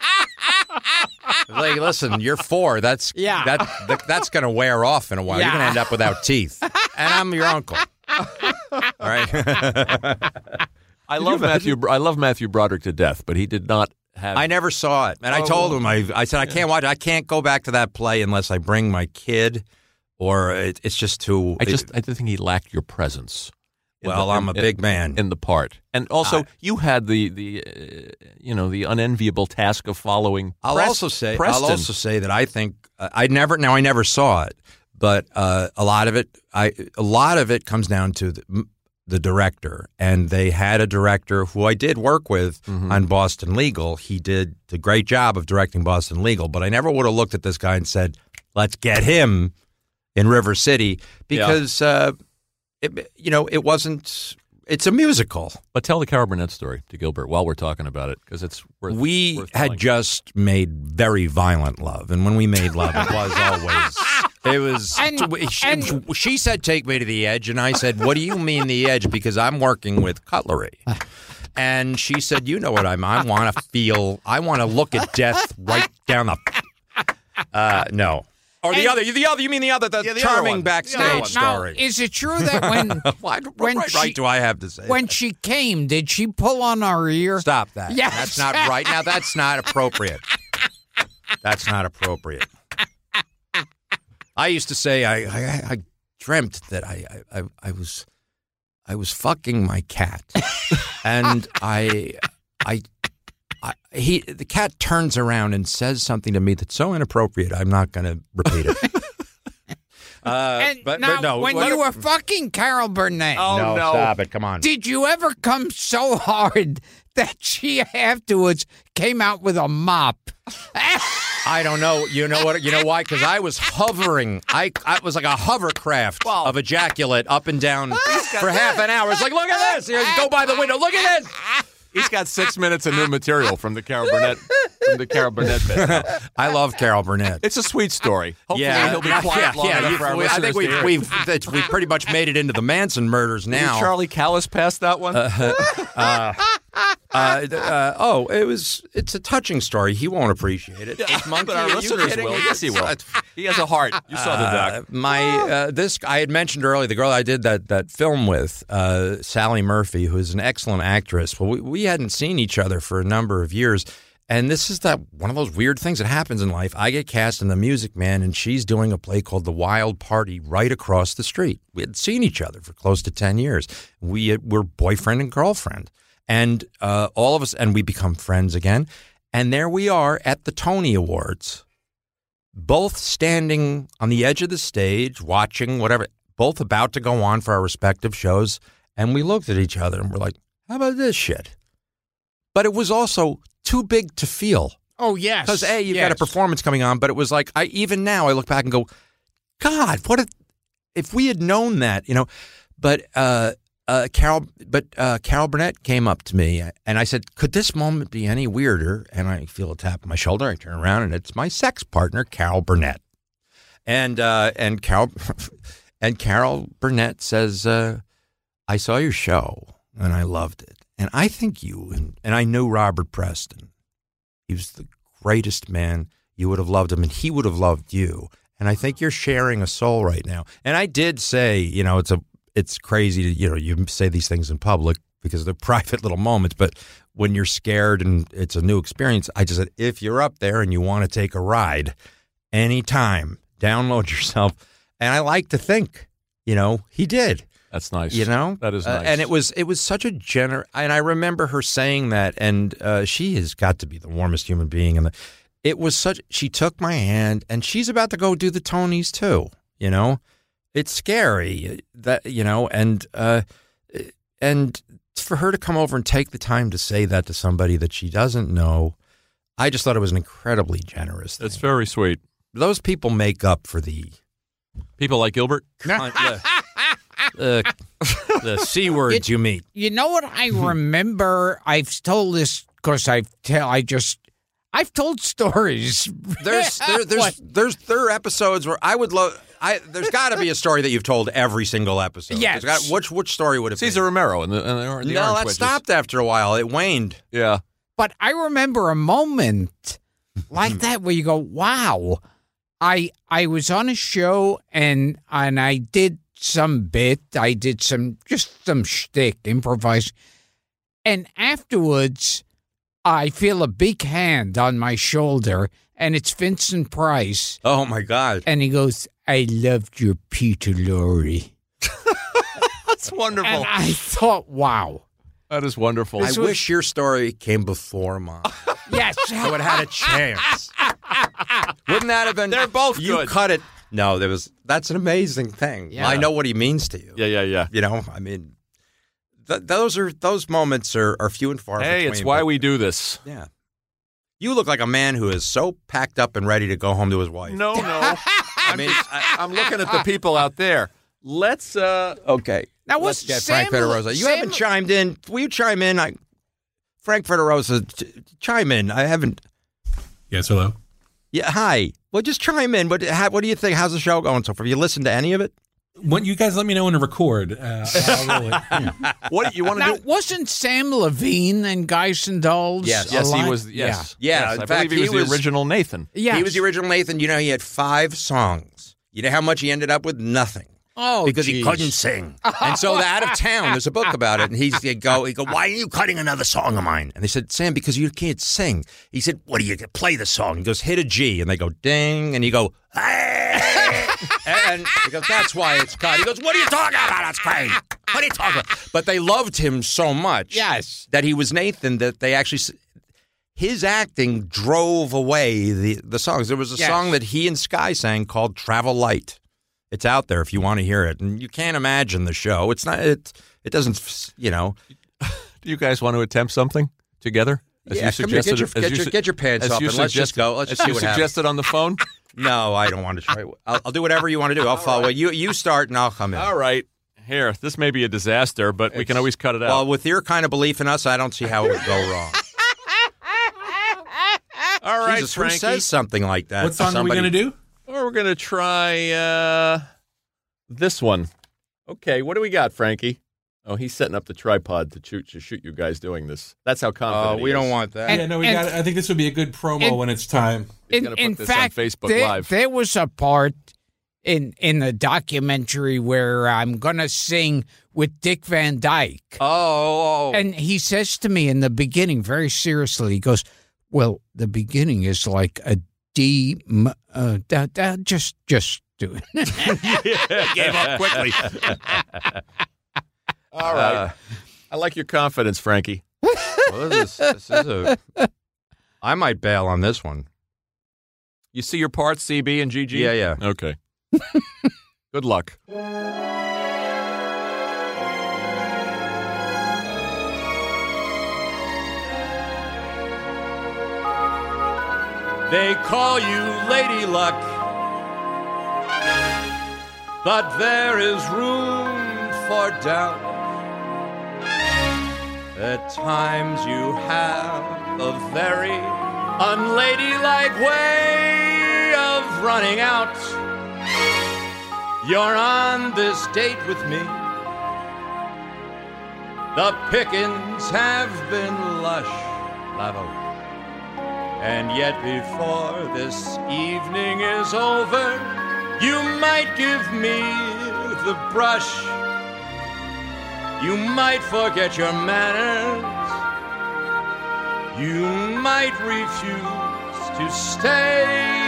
I was like, listen, you're four. That's Yeah. that, that that's going to wear off in a while. You're Yeah. going to end up without teeth, and I'm your uncle. All right. I love Matthew. I love Matthew Broderick to death, but he did not have. I never saw it, and I Oh. told him I I said I can't watch. I can't go back to that play unless I bring my kid, or it, it's just too. I just. I think he lacked your presence. in Well, the- I'm in- a big man in the part, and also I- you had the the uh, you know the unenviable task of following. I'll Prest- also say Preston. I'll also say that I think uh, I never now I never saw it, but uh, a lot of it I a lot of it comes down to the, the director, and they had a director who I did work with Mm-hmm. on Boston Legal. He did a great job of directing Boston Legal, but I never would have looked at this guy and said, "Let's get him in River City," because uh, it, you know it wasn't. It's a musical. But tell the Carol Burnett story to Gilbert while we're talking about it, because it's worth. We worth had telling. just made very violent love, and when we made love, it was always it was. And- she, and- she said, "Take me to the edge," and I said, "What do you mean the edge?" Because I'm working with cutlery, and she said, "You know what I'm. I want to feel. I want to look at death right down the." Uh, no. Or the And- other, the other. You mean the other, the Yeah, the other charming one. backstage The other Now, story? is it true that when Why, when what she- right do I have to say? when that? she came, did she pull on our ear? Stop that. Yes. That's not right. Now, that's not appropriate. That's not appropriate. I used to say I, I, I dreamt that I, I, I was I was fucking my cat, and I, I, I he the cat turns around and says something to me that's so inappropriate. I'm not going to repeat it. Uh, And but, now, but no, when what- you were fucking Carol Burnett, Oh, no, no. stop it! Come on. did you ever come so hard that she afterwards came out with a mop? I don't know. You know what? You know why? Because I was hovering. I, I was like a hovercraft of ejaculate up and down for half an hour. It's like, look at this. Here, go by the window. Look at this. He's got six minutes of new material from the Carol Burnett from the Carol Burnett bit. I love Carol Burnett. It's a sweet story. Hopefully yeah, he'll be yeah, quiet long yeah, enough you- for our we- I listeners think we've, to hear. we've it's, we've pretty much made it into the Manson murders now. Did Charlie Callis pass that one? Uh, uh, uh, oh, it was. It's a touching story. He won't appreciate it. Monkey, but our are you listeners kidding will. me? Yes, he will. He has a heart. You saw the Uh, doc. my uh, this I had mentioned earlier, the girl I did that that film with, uh, Sally Murphy, who is an excellent actress. Well, we, we hadn't seen each other for a number of years, and this is that one of those weird things that happens in life. I get cast in The Music Man, and she's doing a play called The Wild Party right across the street. We had seen each other for close to ten years. We were boyfriend and girlfriend, and uh, all of us, and we become friends again. And there we are at the Tony Awards, both standing on the edge of the stage, watching whatever, both about to go on for our respective shows. And we looked at each other and we're like, how about this shit? But it was also too big to feel. Oh, yes. Because, A, you've yes. got a performance coming on, but it was like, I even now I look back and go, God, what if, if we had known that, you know? But uh, uh, Carol, but uh, Carol Burnett came up to me and I said, could this moment be any weirder? And I feel a tap on my shoulder. I turn around and it's my sex partner, Carol Burnett. And uh, and Carol and Carol Burnett says, uh, I saw your show and I loved it. And I think you, and, and I knew Robert Preston. He was the greatest man. You would have loved him, and he would have loved you. And I think you're sharing a soul right now. And I did say, you know, it's a, it's crazy to, you know, you say these things in public because they're private little moments. But when you're scared and it's a new experience, I just said, if you're up there and you want to take a ride, anytime, download yourself. And I like to think, you know, he did. That's nice. You know, that is Uh, nice. and it was it was such a gener. And I remember her saying that, and uh, she has got to be the warmest human being. And it was such. She took my hand, and she's about to go do the Tonys too. You know, it's scary that you know, and uh, and for her to come over and take the time to say that to somebody that she doesn't know, I just thought it was an incredibly generous thing. That's very sweet. Those people make up for the people like Gilbert. the, the, the c words you meet. You know what I remember? I've told this because I've tell I just I've told stories. There's there, there's there's there are episodes where I would love. I there's got to be a story that you've told every single episode. Yes. Got, which which story would it be? Cesar Romero and the, and the, the no, Orange that Wedges. stopped after a while. It waned. Yeah. But I remember a moment like that where you go, "Wow, I I was on a show and and I did some bit, I did some just some shtick, improvised, and afterwards I feel a big hand on my shoulder, and it's Vincent Price. Oh my God! And he goes, "I loved your Peter Lorre." That's wonderful. And I thought, "Wow." That is wonderful. I This wish your story came before mine. Yes. I would have had a chance. Wouldn't that have been? They're both you good. cut it. No, there was. That's an amazing thing. Yeah. I know what he means to you. Yeah, yeah, yeah. You know, I mean, th- those are those moments are, are few and far Hey, between. it's why but- we do this. Yeah. You look like a man who is so packed up and ready to go home to his wife. No, no. I mean, I, I'm looking at the people out there. Let's. uh Okay. Now, Let's was get Sam, Frank Federosa. You Sam, haven't chimed in. Will you chime in? I, Frank Federosa, ch- chime in. I haven't. Yes, hello. Yeah, hi. Well, just chime in. What, how, what do you think? How's the show going so far? Have you listened to any of it? When you guys let me know when to record, uh, I'll roll it. What you want to Now, do? wasn't Sam Levine and Geisen Dolls? Yes. Yes, he alive? was. Yes, Yeah. Yes, In I fact, believe he was he was- the original Nathan. Yeah. He was the original Nathan. You know, he had five songs. You know how much he ended up with? Nothing. Oh, because he geez. couldn't sing. And so the Out of Town, there's a book about it, and he's he'd go, he'd go, why are you cutting another song of mine? And they said, Sam, because you can't sing. He said, what do you play the song? He goes, hit a G, and they go, ding, and you go, hey, and he goes, that's why it's cut. He goes, what are you talking about? That's crazy. What are you talking about? But they loved him so much, Yes. that he was Nathan that they actually. His acting drove away the the songs. There was a Yes. song that he and Sky sang called "Travel Light." It's out there if you want to hear it, and you can't imagine the show. It's not. It it doesn't. You know. Do you guys want to attempt something together? As Yeah, you come here, get suggested, your- as get you your- su- get your pants as up you and let's just suggest- go. Let's as see you what happens. suggested on the phone. No, I don't want to try. I'll, I'll do whatever you want to do. I'll follow you. You start, and I'll come in. All right. Here, this may be a disaster, but we can always cut it out. Well, with your kind of belief in us, I don't see how it would go wrong. All right, Jesus, who Frankie. says something like that? What song Somebody- are we going to do? Or we're going to try uh, this one. Okay, what do we got, Frankie? Oh, he's setting up the tripod to shoot to shoot you guys doing this. That's how confident Oh, he we is. don't want that. And- yeah, no, we and- got. I think this would be a good promo and- when it's time. He's In, gonna put in this on fact, Facebook there, Live. there was a part in in the documentary where I'm going to sing with Dick Van Dyke. Oh, oh. And he says to me in the beginning, very seriously, he goes, well, the beginning is like a D, m- uh, da, da, just, just do it. Gave up quickly. All right. Uh, I like your confidence, Frankie. well, this is, this is a. I might bail on this one. You see your parts, C B and G G? Yeah, yeah. Okay. Good luck. They call you Lady Luck, but there is room for doubt. At times you have a very unladylike way of running out. You're on this date with me. The pickings have been lush, Lavo. And yet before this evening is over, you might give me the brush. You might forget your manners. You might refuse to stay.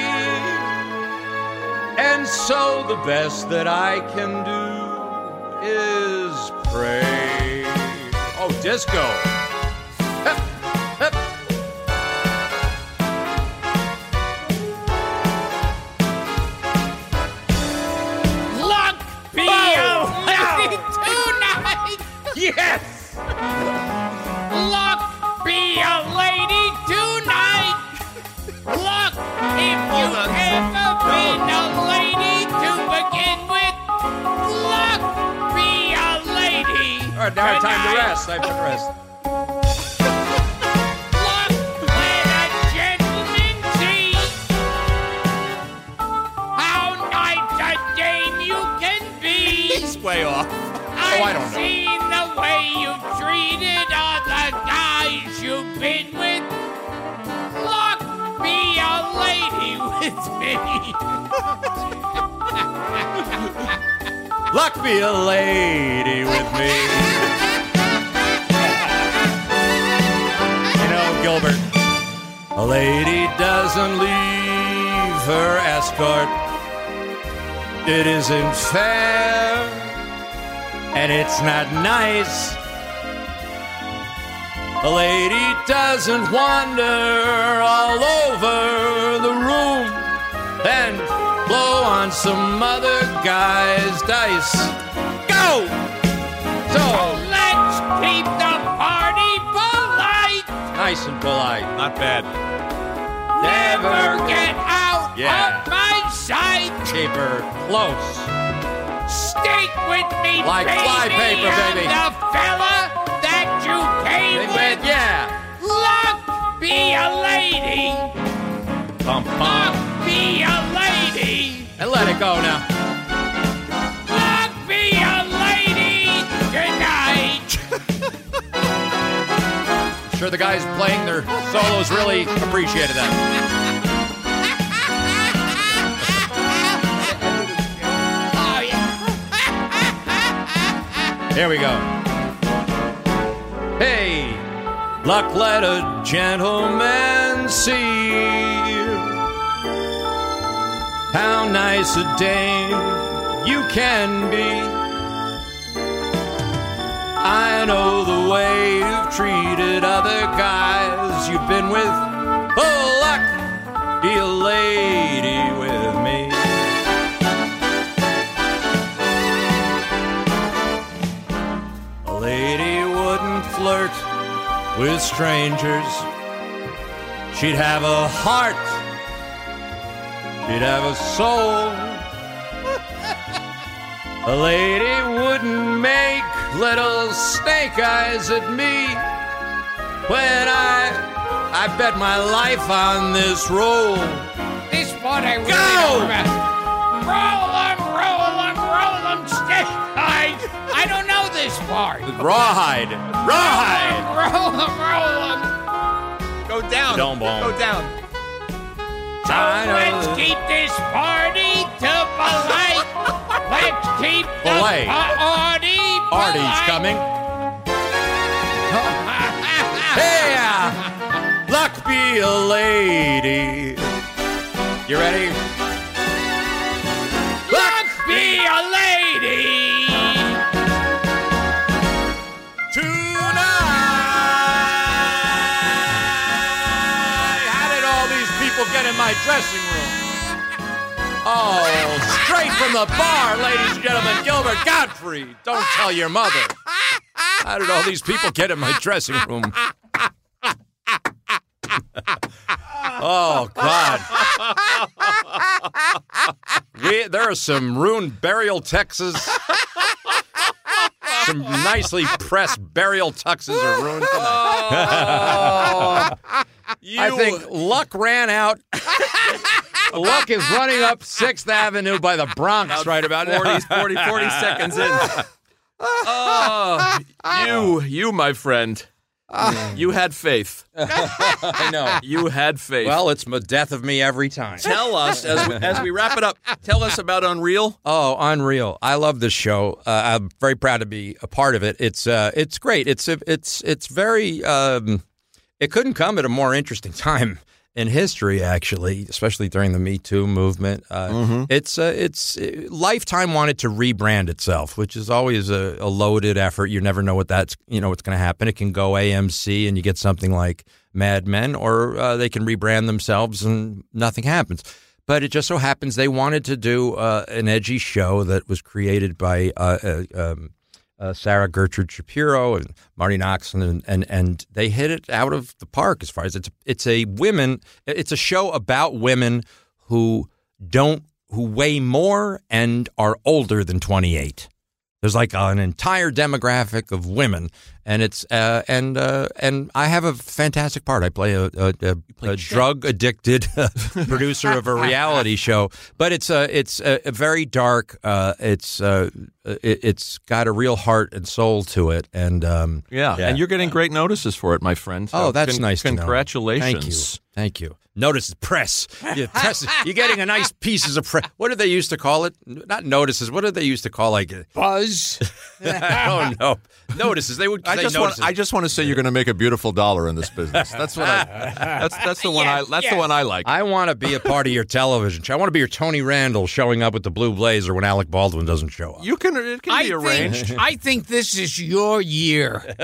And so the best that I can do is pray. Oh, disco. Hep, hep. Luck be away tonight. Yes! right, now Good time to night. rest. Time to rest. Let a gentleman see how nice a dame you can be. He's way off. I've Oh, I don't know. seen the way you've treated all the guys you've been with. Look, be a lady with me. Luck be a lady with me. You know, Gilbert, a lady doesn't leave her escort. It isn't fair, and it's not nice. A lady doesn't wander all over the room and blow on some other guy's dice. Go! So, let's keep the party polite. Nice and polite. Not bad. Never get out Yeah. of my sight. Keep her close. Stick with me, Like baby. flypaper, I'm baby. the fella that you came Big with. man, yeah. Luck, be a lady. Bum, Luck, bum. be a lady. And let it go now. Luck, be a lady tonight. Sure the guys playing their solos really appreciated that. Oh, yeah. Here we go. Hey, luck, let a gentleman see how nice a dame you can be. I know the way you've treated other guys you've been with. Oh, luck, be a lady with me. A lady wouldn't flirt with strangers. She'd have a heart. She'd have a soul. A lady wouldn't make little snake eyes at me when I I bet my life on this roll. This part I really Go! don't remember. Roll 'em, roll 'em, roll 'em, stick eyes. I don't know this part. Rawhide. Rawhide. Roll 'em, roll 'em. Go down. Don't bone. Go down. So let's keep this party to polite. Let's keep the Polite. party polite. Artie's coming. Hey, uh, luck be a lady. You ready? Luck be a lady. Tonight. How did all these people get in my dressing room? Oh, straight from the bar, ladies and gentlemen, Gilbert Gottfried. Don't tell your mother. How did all these people get in my dressing room? Oh, God. We, there are some ruined burial tuxes. Some nicely pressed burial tuxes are ruined tonight. You, I think luck ran out. Luck is running up sixth Avenue by the Bronx right about now. forty, forty, forty seconds in. Oh, you, you, my friend. You had faith. I know. You had faith. Well, it's the death of me every time. Tell us, as we, as we wrap it up, tell us about Unreal. Oh, Unreal! I love this show. Uh, I'm very proud to be a part of it. It's uh, it's great. It's it's it's very. Um, it couldn't come at a more interesting time in history, actually, especially during the Me Too movement. Uh, Mm-hmm. It's uh, it's Lifetime wanted to rebrand itself, which is always a, a loaded effort. You never know what that's you know what's going to happen. It can go A M C and you get something like Mad Men, or uh, they can rebrand themselves and nothing happens. But it just so happens they wanted to do uh, an edgy show that was created by uh, uh, um, uh, Sarah Gertrude Shapiro and Marty Noxon, and, and and they hit it out of the park as far as it's it's a women it's a show about women who don't who weigh more and are older than twenty-eight. There's like an entire demographic of women, and it's uh, and uh, and I have a fantastic part. I play a, a, a, a drug addicted producer of a reality show, but it's a it's a, a very dark. Uh, it's uh, it, it's got a real heart and soul to it, and um, yeah, yeah, and you're getting great notices for it, my friend. So oh, that's con- nice. Congratulations! To know. Thank you. Thank you. Notice press. You press. You're getting a nice pieces of press. What did they used to call it? Not notices. What did they used to call like buzz? I don't know. Notices. They would. I say just notices. want. I just want to say you're going to make a beautiful dollar in this business. That's what. I, that's that's the one. Yes, I. That's yes. the one I like. I want to be a part of your television show. I want to be your Tony Randall showing up with the blue blazer when Alec Baldwin doesn't show up. You can. It can I be arranged. Think, I think this is your year.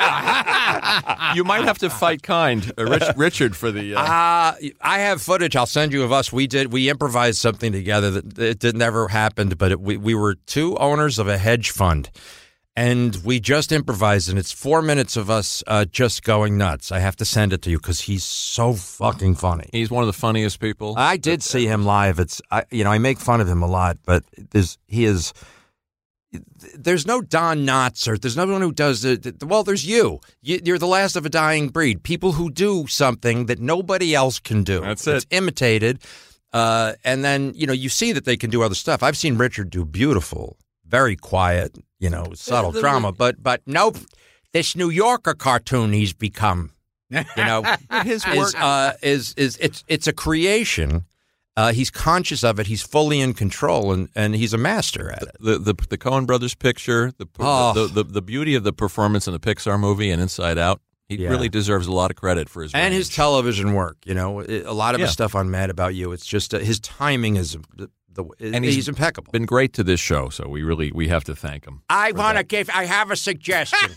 Yeah. You might have to fight kind, uh, Rich, Richard, for the. Uh, Uh, I have footage I'll send you of us. We did we improvised something together that it did never happened, but it, we we were two owners of a hedge fund, and we just improvised, and it's four minutes of us uh, just going nuts. I have to send it to you because he's so fucking funny. he's one of the funniest people. I did see him live. It's I, you know I make fun of him a lot, but there's he is. There's no Don Knotts or there's no one who does it. Well, there's you. you. You're the last of a dying breed. People who do something that nobody else can do. That's it's it. imitated. Uh, and then, you know, you see that they can do other stuff. I've seen Richard do beautiful, very quiet, you know, subtle the- drama. But, but nope, this New Yorker cartoon he's become, you know, His is, work. uh, is, is it's, it's a creation. Uh, he's conscious of it. He's fully in control, and, and he's a master at it. The the the Coen Brothers picture, the Oh. the, the the beauty of the performance in the Pixar movie and Inside Out. He Yeah. really deserves a lot of credit for his And his range. television work. You know, it- a lot of Yeah. his stuff on Mad About You. It's just uh, his timing is the, the And he's, he's impeccable. Been great to this show, so we really we have to thank him. I want to give. I have a suggestion.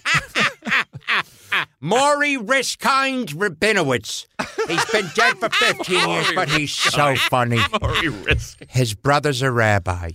Maury Riskind Rabinowitz. He's been dead for fifteen years, but he's so funny. Maury Risk. His brother's a rabbi.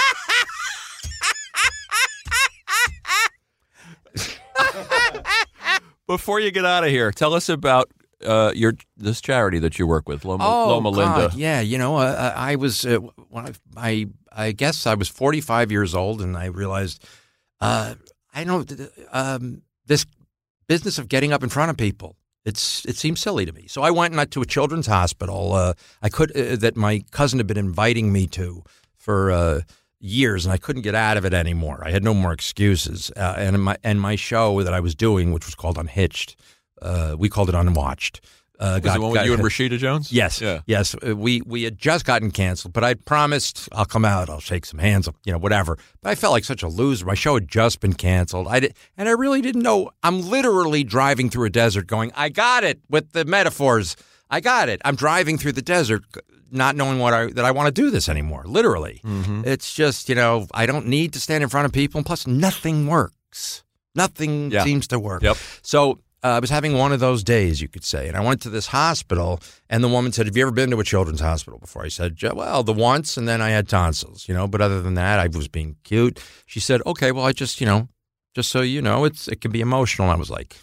Before you get out of here, tell us about uh, your this charity that you work with, Loma, Oh, Loma Linda. God, yeah. You know, uh, I was uh, when I, I I guess I was forty-five years old, and I realized uh, I don't um, this business of getting up in front of people. It's it seems silly to me. So I went not to a children's hospital. Uh, I could uh, that my cousin had been inviting me to for uh, years, and I couldn't get out of it anymore. I had no more excuses. Uh, and my and my show that I was doing, which was called Unhitched, uh, we called it Unwatched. Uh, Was got- the one with got- you and Rashida Jones? Yes, Yeah. yes. Uh, We we had just gotten canceled, but I promised I'll come out, I'll shake some hands, you know, whatever. But I felt like such a loser. My show had just been canceled. I did, and I really didn't know. I'm literally driving through a desert, going, "I got it." With the metaphors, I got it. I'm driving through the desert, not knowing what I that I want to do this anymore. Literally, Mm-hmm. it's just you know I don't need to stand in front of people, and plus nothing works. Nothing Yeah. seems to work. Yep. So. Uh, I was having one of those days, you could say, and I went to this hospital, and the woman said, "Have you ever been to a children's hospital before?" I said, "Ja- well, the once, and then I had tonsils, you know, but other than that, I was being cute." She said, "Okay, well, I just, you know, just so you know, it's it can be emotional." I was like,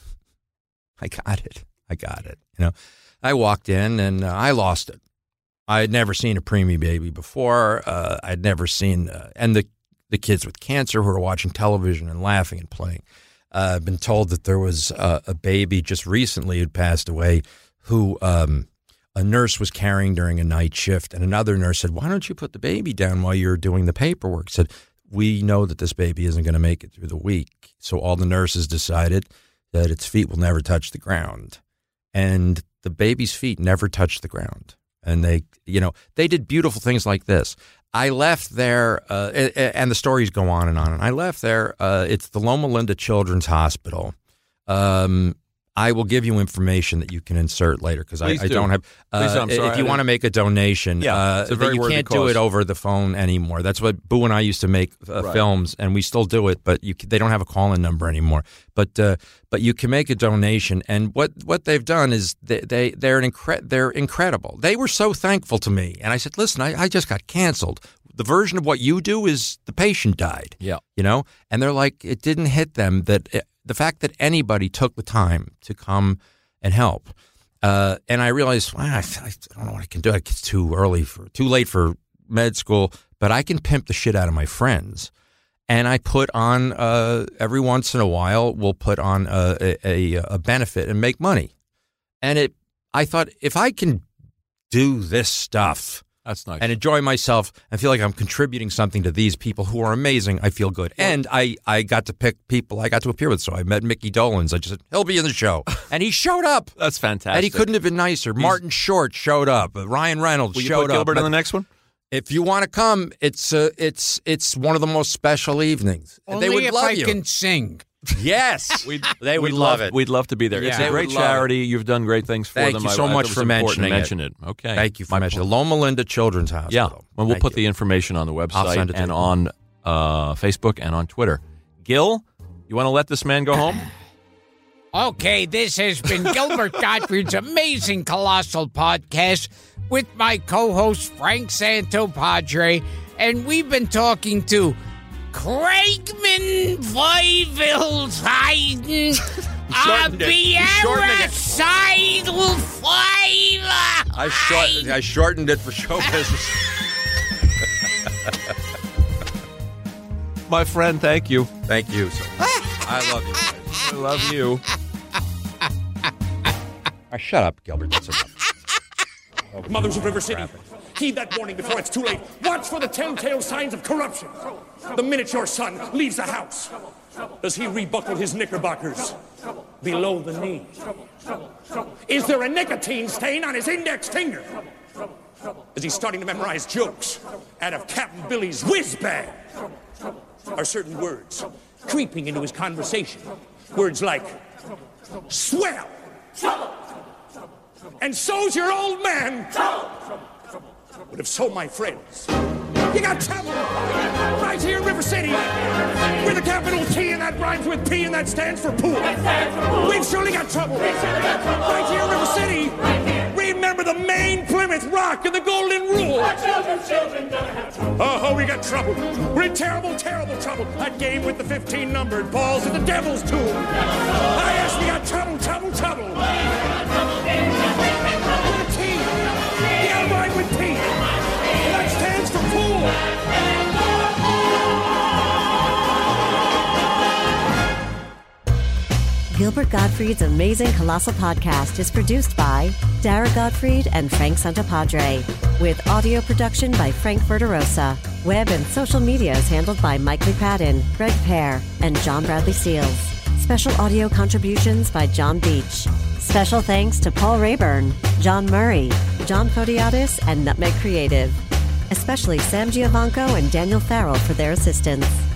I got it. I got it. You know, I walked in, and uh, I lost it. I had never seen a preemie baby before. Uh, I'd never seen, uh, and the, the kids with cancer who are watching television and laughing and playing. Uh, I've been told that there was uh, a baby just recently who'd passed away who um, a nurse was carrying during a night shift. And another nurse said, "Why don't you put the baby down while you're doing the paperwork?" Said, "We know that this baby isn't going to make it through the week." So all the nurses decided that its feet will never touch the ground. And the baby's feet never touched the ground. And they, you know, they did beautiful things like this. I left there, uh, and the stories go on and on. And I left there. Uh, it's the Loma Linda Children's Hospital. Um, I will give you information that you can insert later because I, Please I do. don't have. Please do. Uh, I'm sorry, if you I want to didn't- make a donation, Yeah, uh, it's a very you worthy can't do cause. it over the phone anymore. That's what Boo and I used to make uh, Right. films, and we still do it. But you, they don't have a call-in number anymore. But uh, but you can make a donation, and what, what they've done is they, they they're an incre- they're incredible. They were so thankful to me, and I said, "Listen, I, I just got canceled. The version of what you do is the patient died." Yeah. You know, and they're like, it didn't hit them that it, the fact that anybody took the time to come and help. Uh, and I realized, well, I, I don't know what I can do. It's too early for, too late for med school, but I can pimp the shit out of my friends. And I put on, uh, every once in a while, we'll put on a, a, a benefit and make money. And it, I thought, if I can do this stuff That's nice. and enjoy myself and feel like I'm contributing something to these people who are amazing, I feel good. And I, I got to pick people I got to appear with. So I met Mickey Dolenz. I just said, he'll be in the show. And he showed up. That's fantastic. And he couldn't have been nicer. Martin Short showed up. Ryan Reynolds Will you showed put Gilbert up. in the next one? If you want to come, it's uh, it's it's one of the most special evenings. Only they would if love I you. can sing. Yes, We'd, they would we'd love, love it. We'd love to be there. Yeah. It's They a great would love charity. You've done great things for Thank them. you I- so I thought much it was for important mentioning to it. mention it. Okay. Thank you for My mentioning pl- Loma Linda Children's Hospital. Yeah. Well, we'll Thank put you. the information on the I'll website send it to and you. on uh, Facebook and on Twitter. Gil, you want to let this man go home? Okay, this has been Gilbert Gottfried's amazing colossal podcast with my co-host Frank Santopadre, and we've been talking to Craigman Weivelsheiden, shortened it. You shortened it. Seidel Five. I, short, I shortened it for show business. My friend, thank you. Thank you so much. I love you. I love you. Uh, shut up, Gilbert. That's enough. Mothers of River City, heed that warning before it's too late. Watch for the telltale signs of corruption. The minute your son leaves the house, does he rebuckle his knickerbockers below the knee? Is there a nicotine stain on his index finger? Is he starting to memorize jokes out of Captain Billy's whiz bag? Are certain words creeping into his conversation? Words like swell. And so's your old man. But if so, my friends, you got trouble right here in River City. We're the capital T, and that rhymes with P, and that stands for pool. We've surely got trouble right here in River City. Remember the Maine, Plymouth Rock, and the Golden Rule. Oh, we got trouble. We're in terrible, terrible trouble. That game with the fifteen numbered balls and the devil's tool. Ah, yes, we got trouble, trouble, trouble. With a T. You gotta rhyme with T. And that stands for pool. Gilbert Gottfried's Amazing Colossal Podcast is produced by Dara Gottfried and Frank Santopadre, with audio production by Frank Verderosa. Web and social media is handled by Mike Lee Patton, Greg Pear, and John Bradley Seals. Special audio contributions by John Beach. Special thanks to Paul Rayburn, John Murray, John Podiatis, and Nutmeg Creative. Especially Sam Giovanco and Daniel Farrell for their assistance.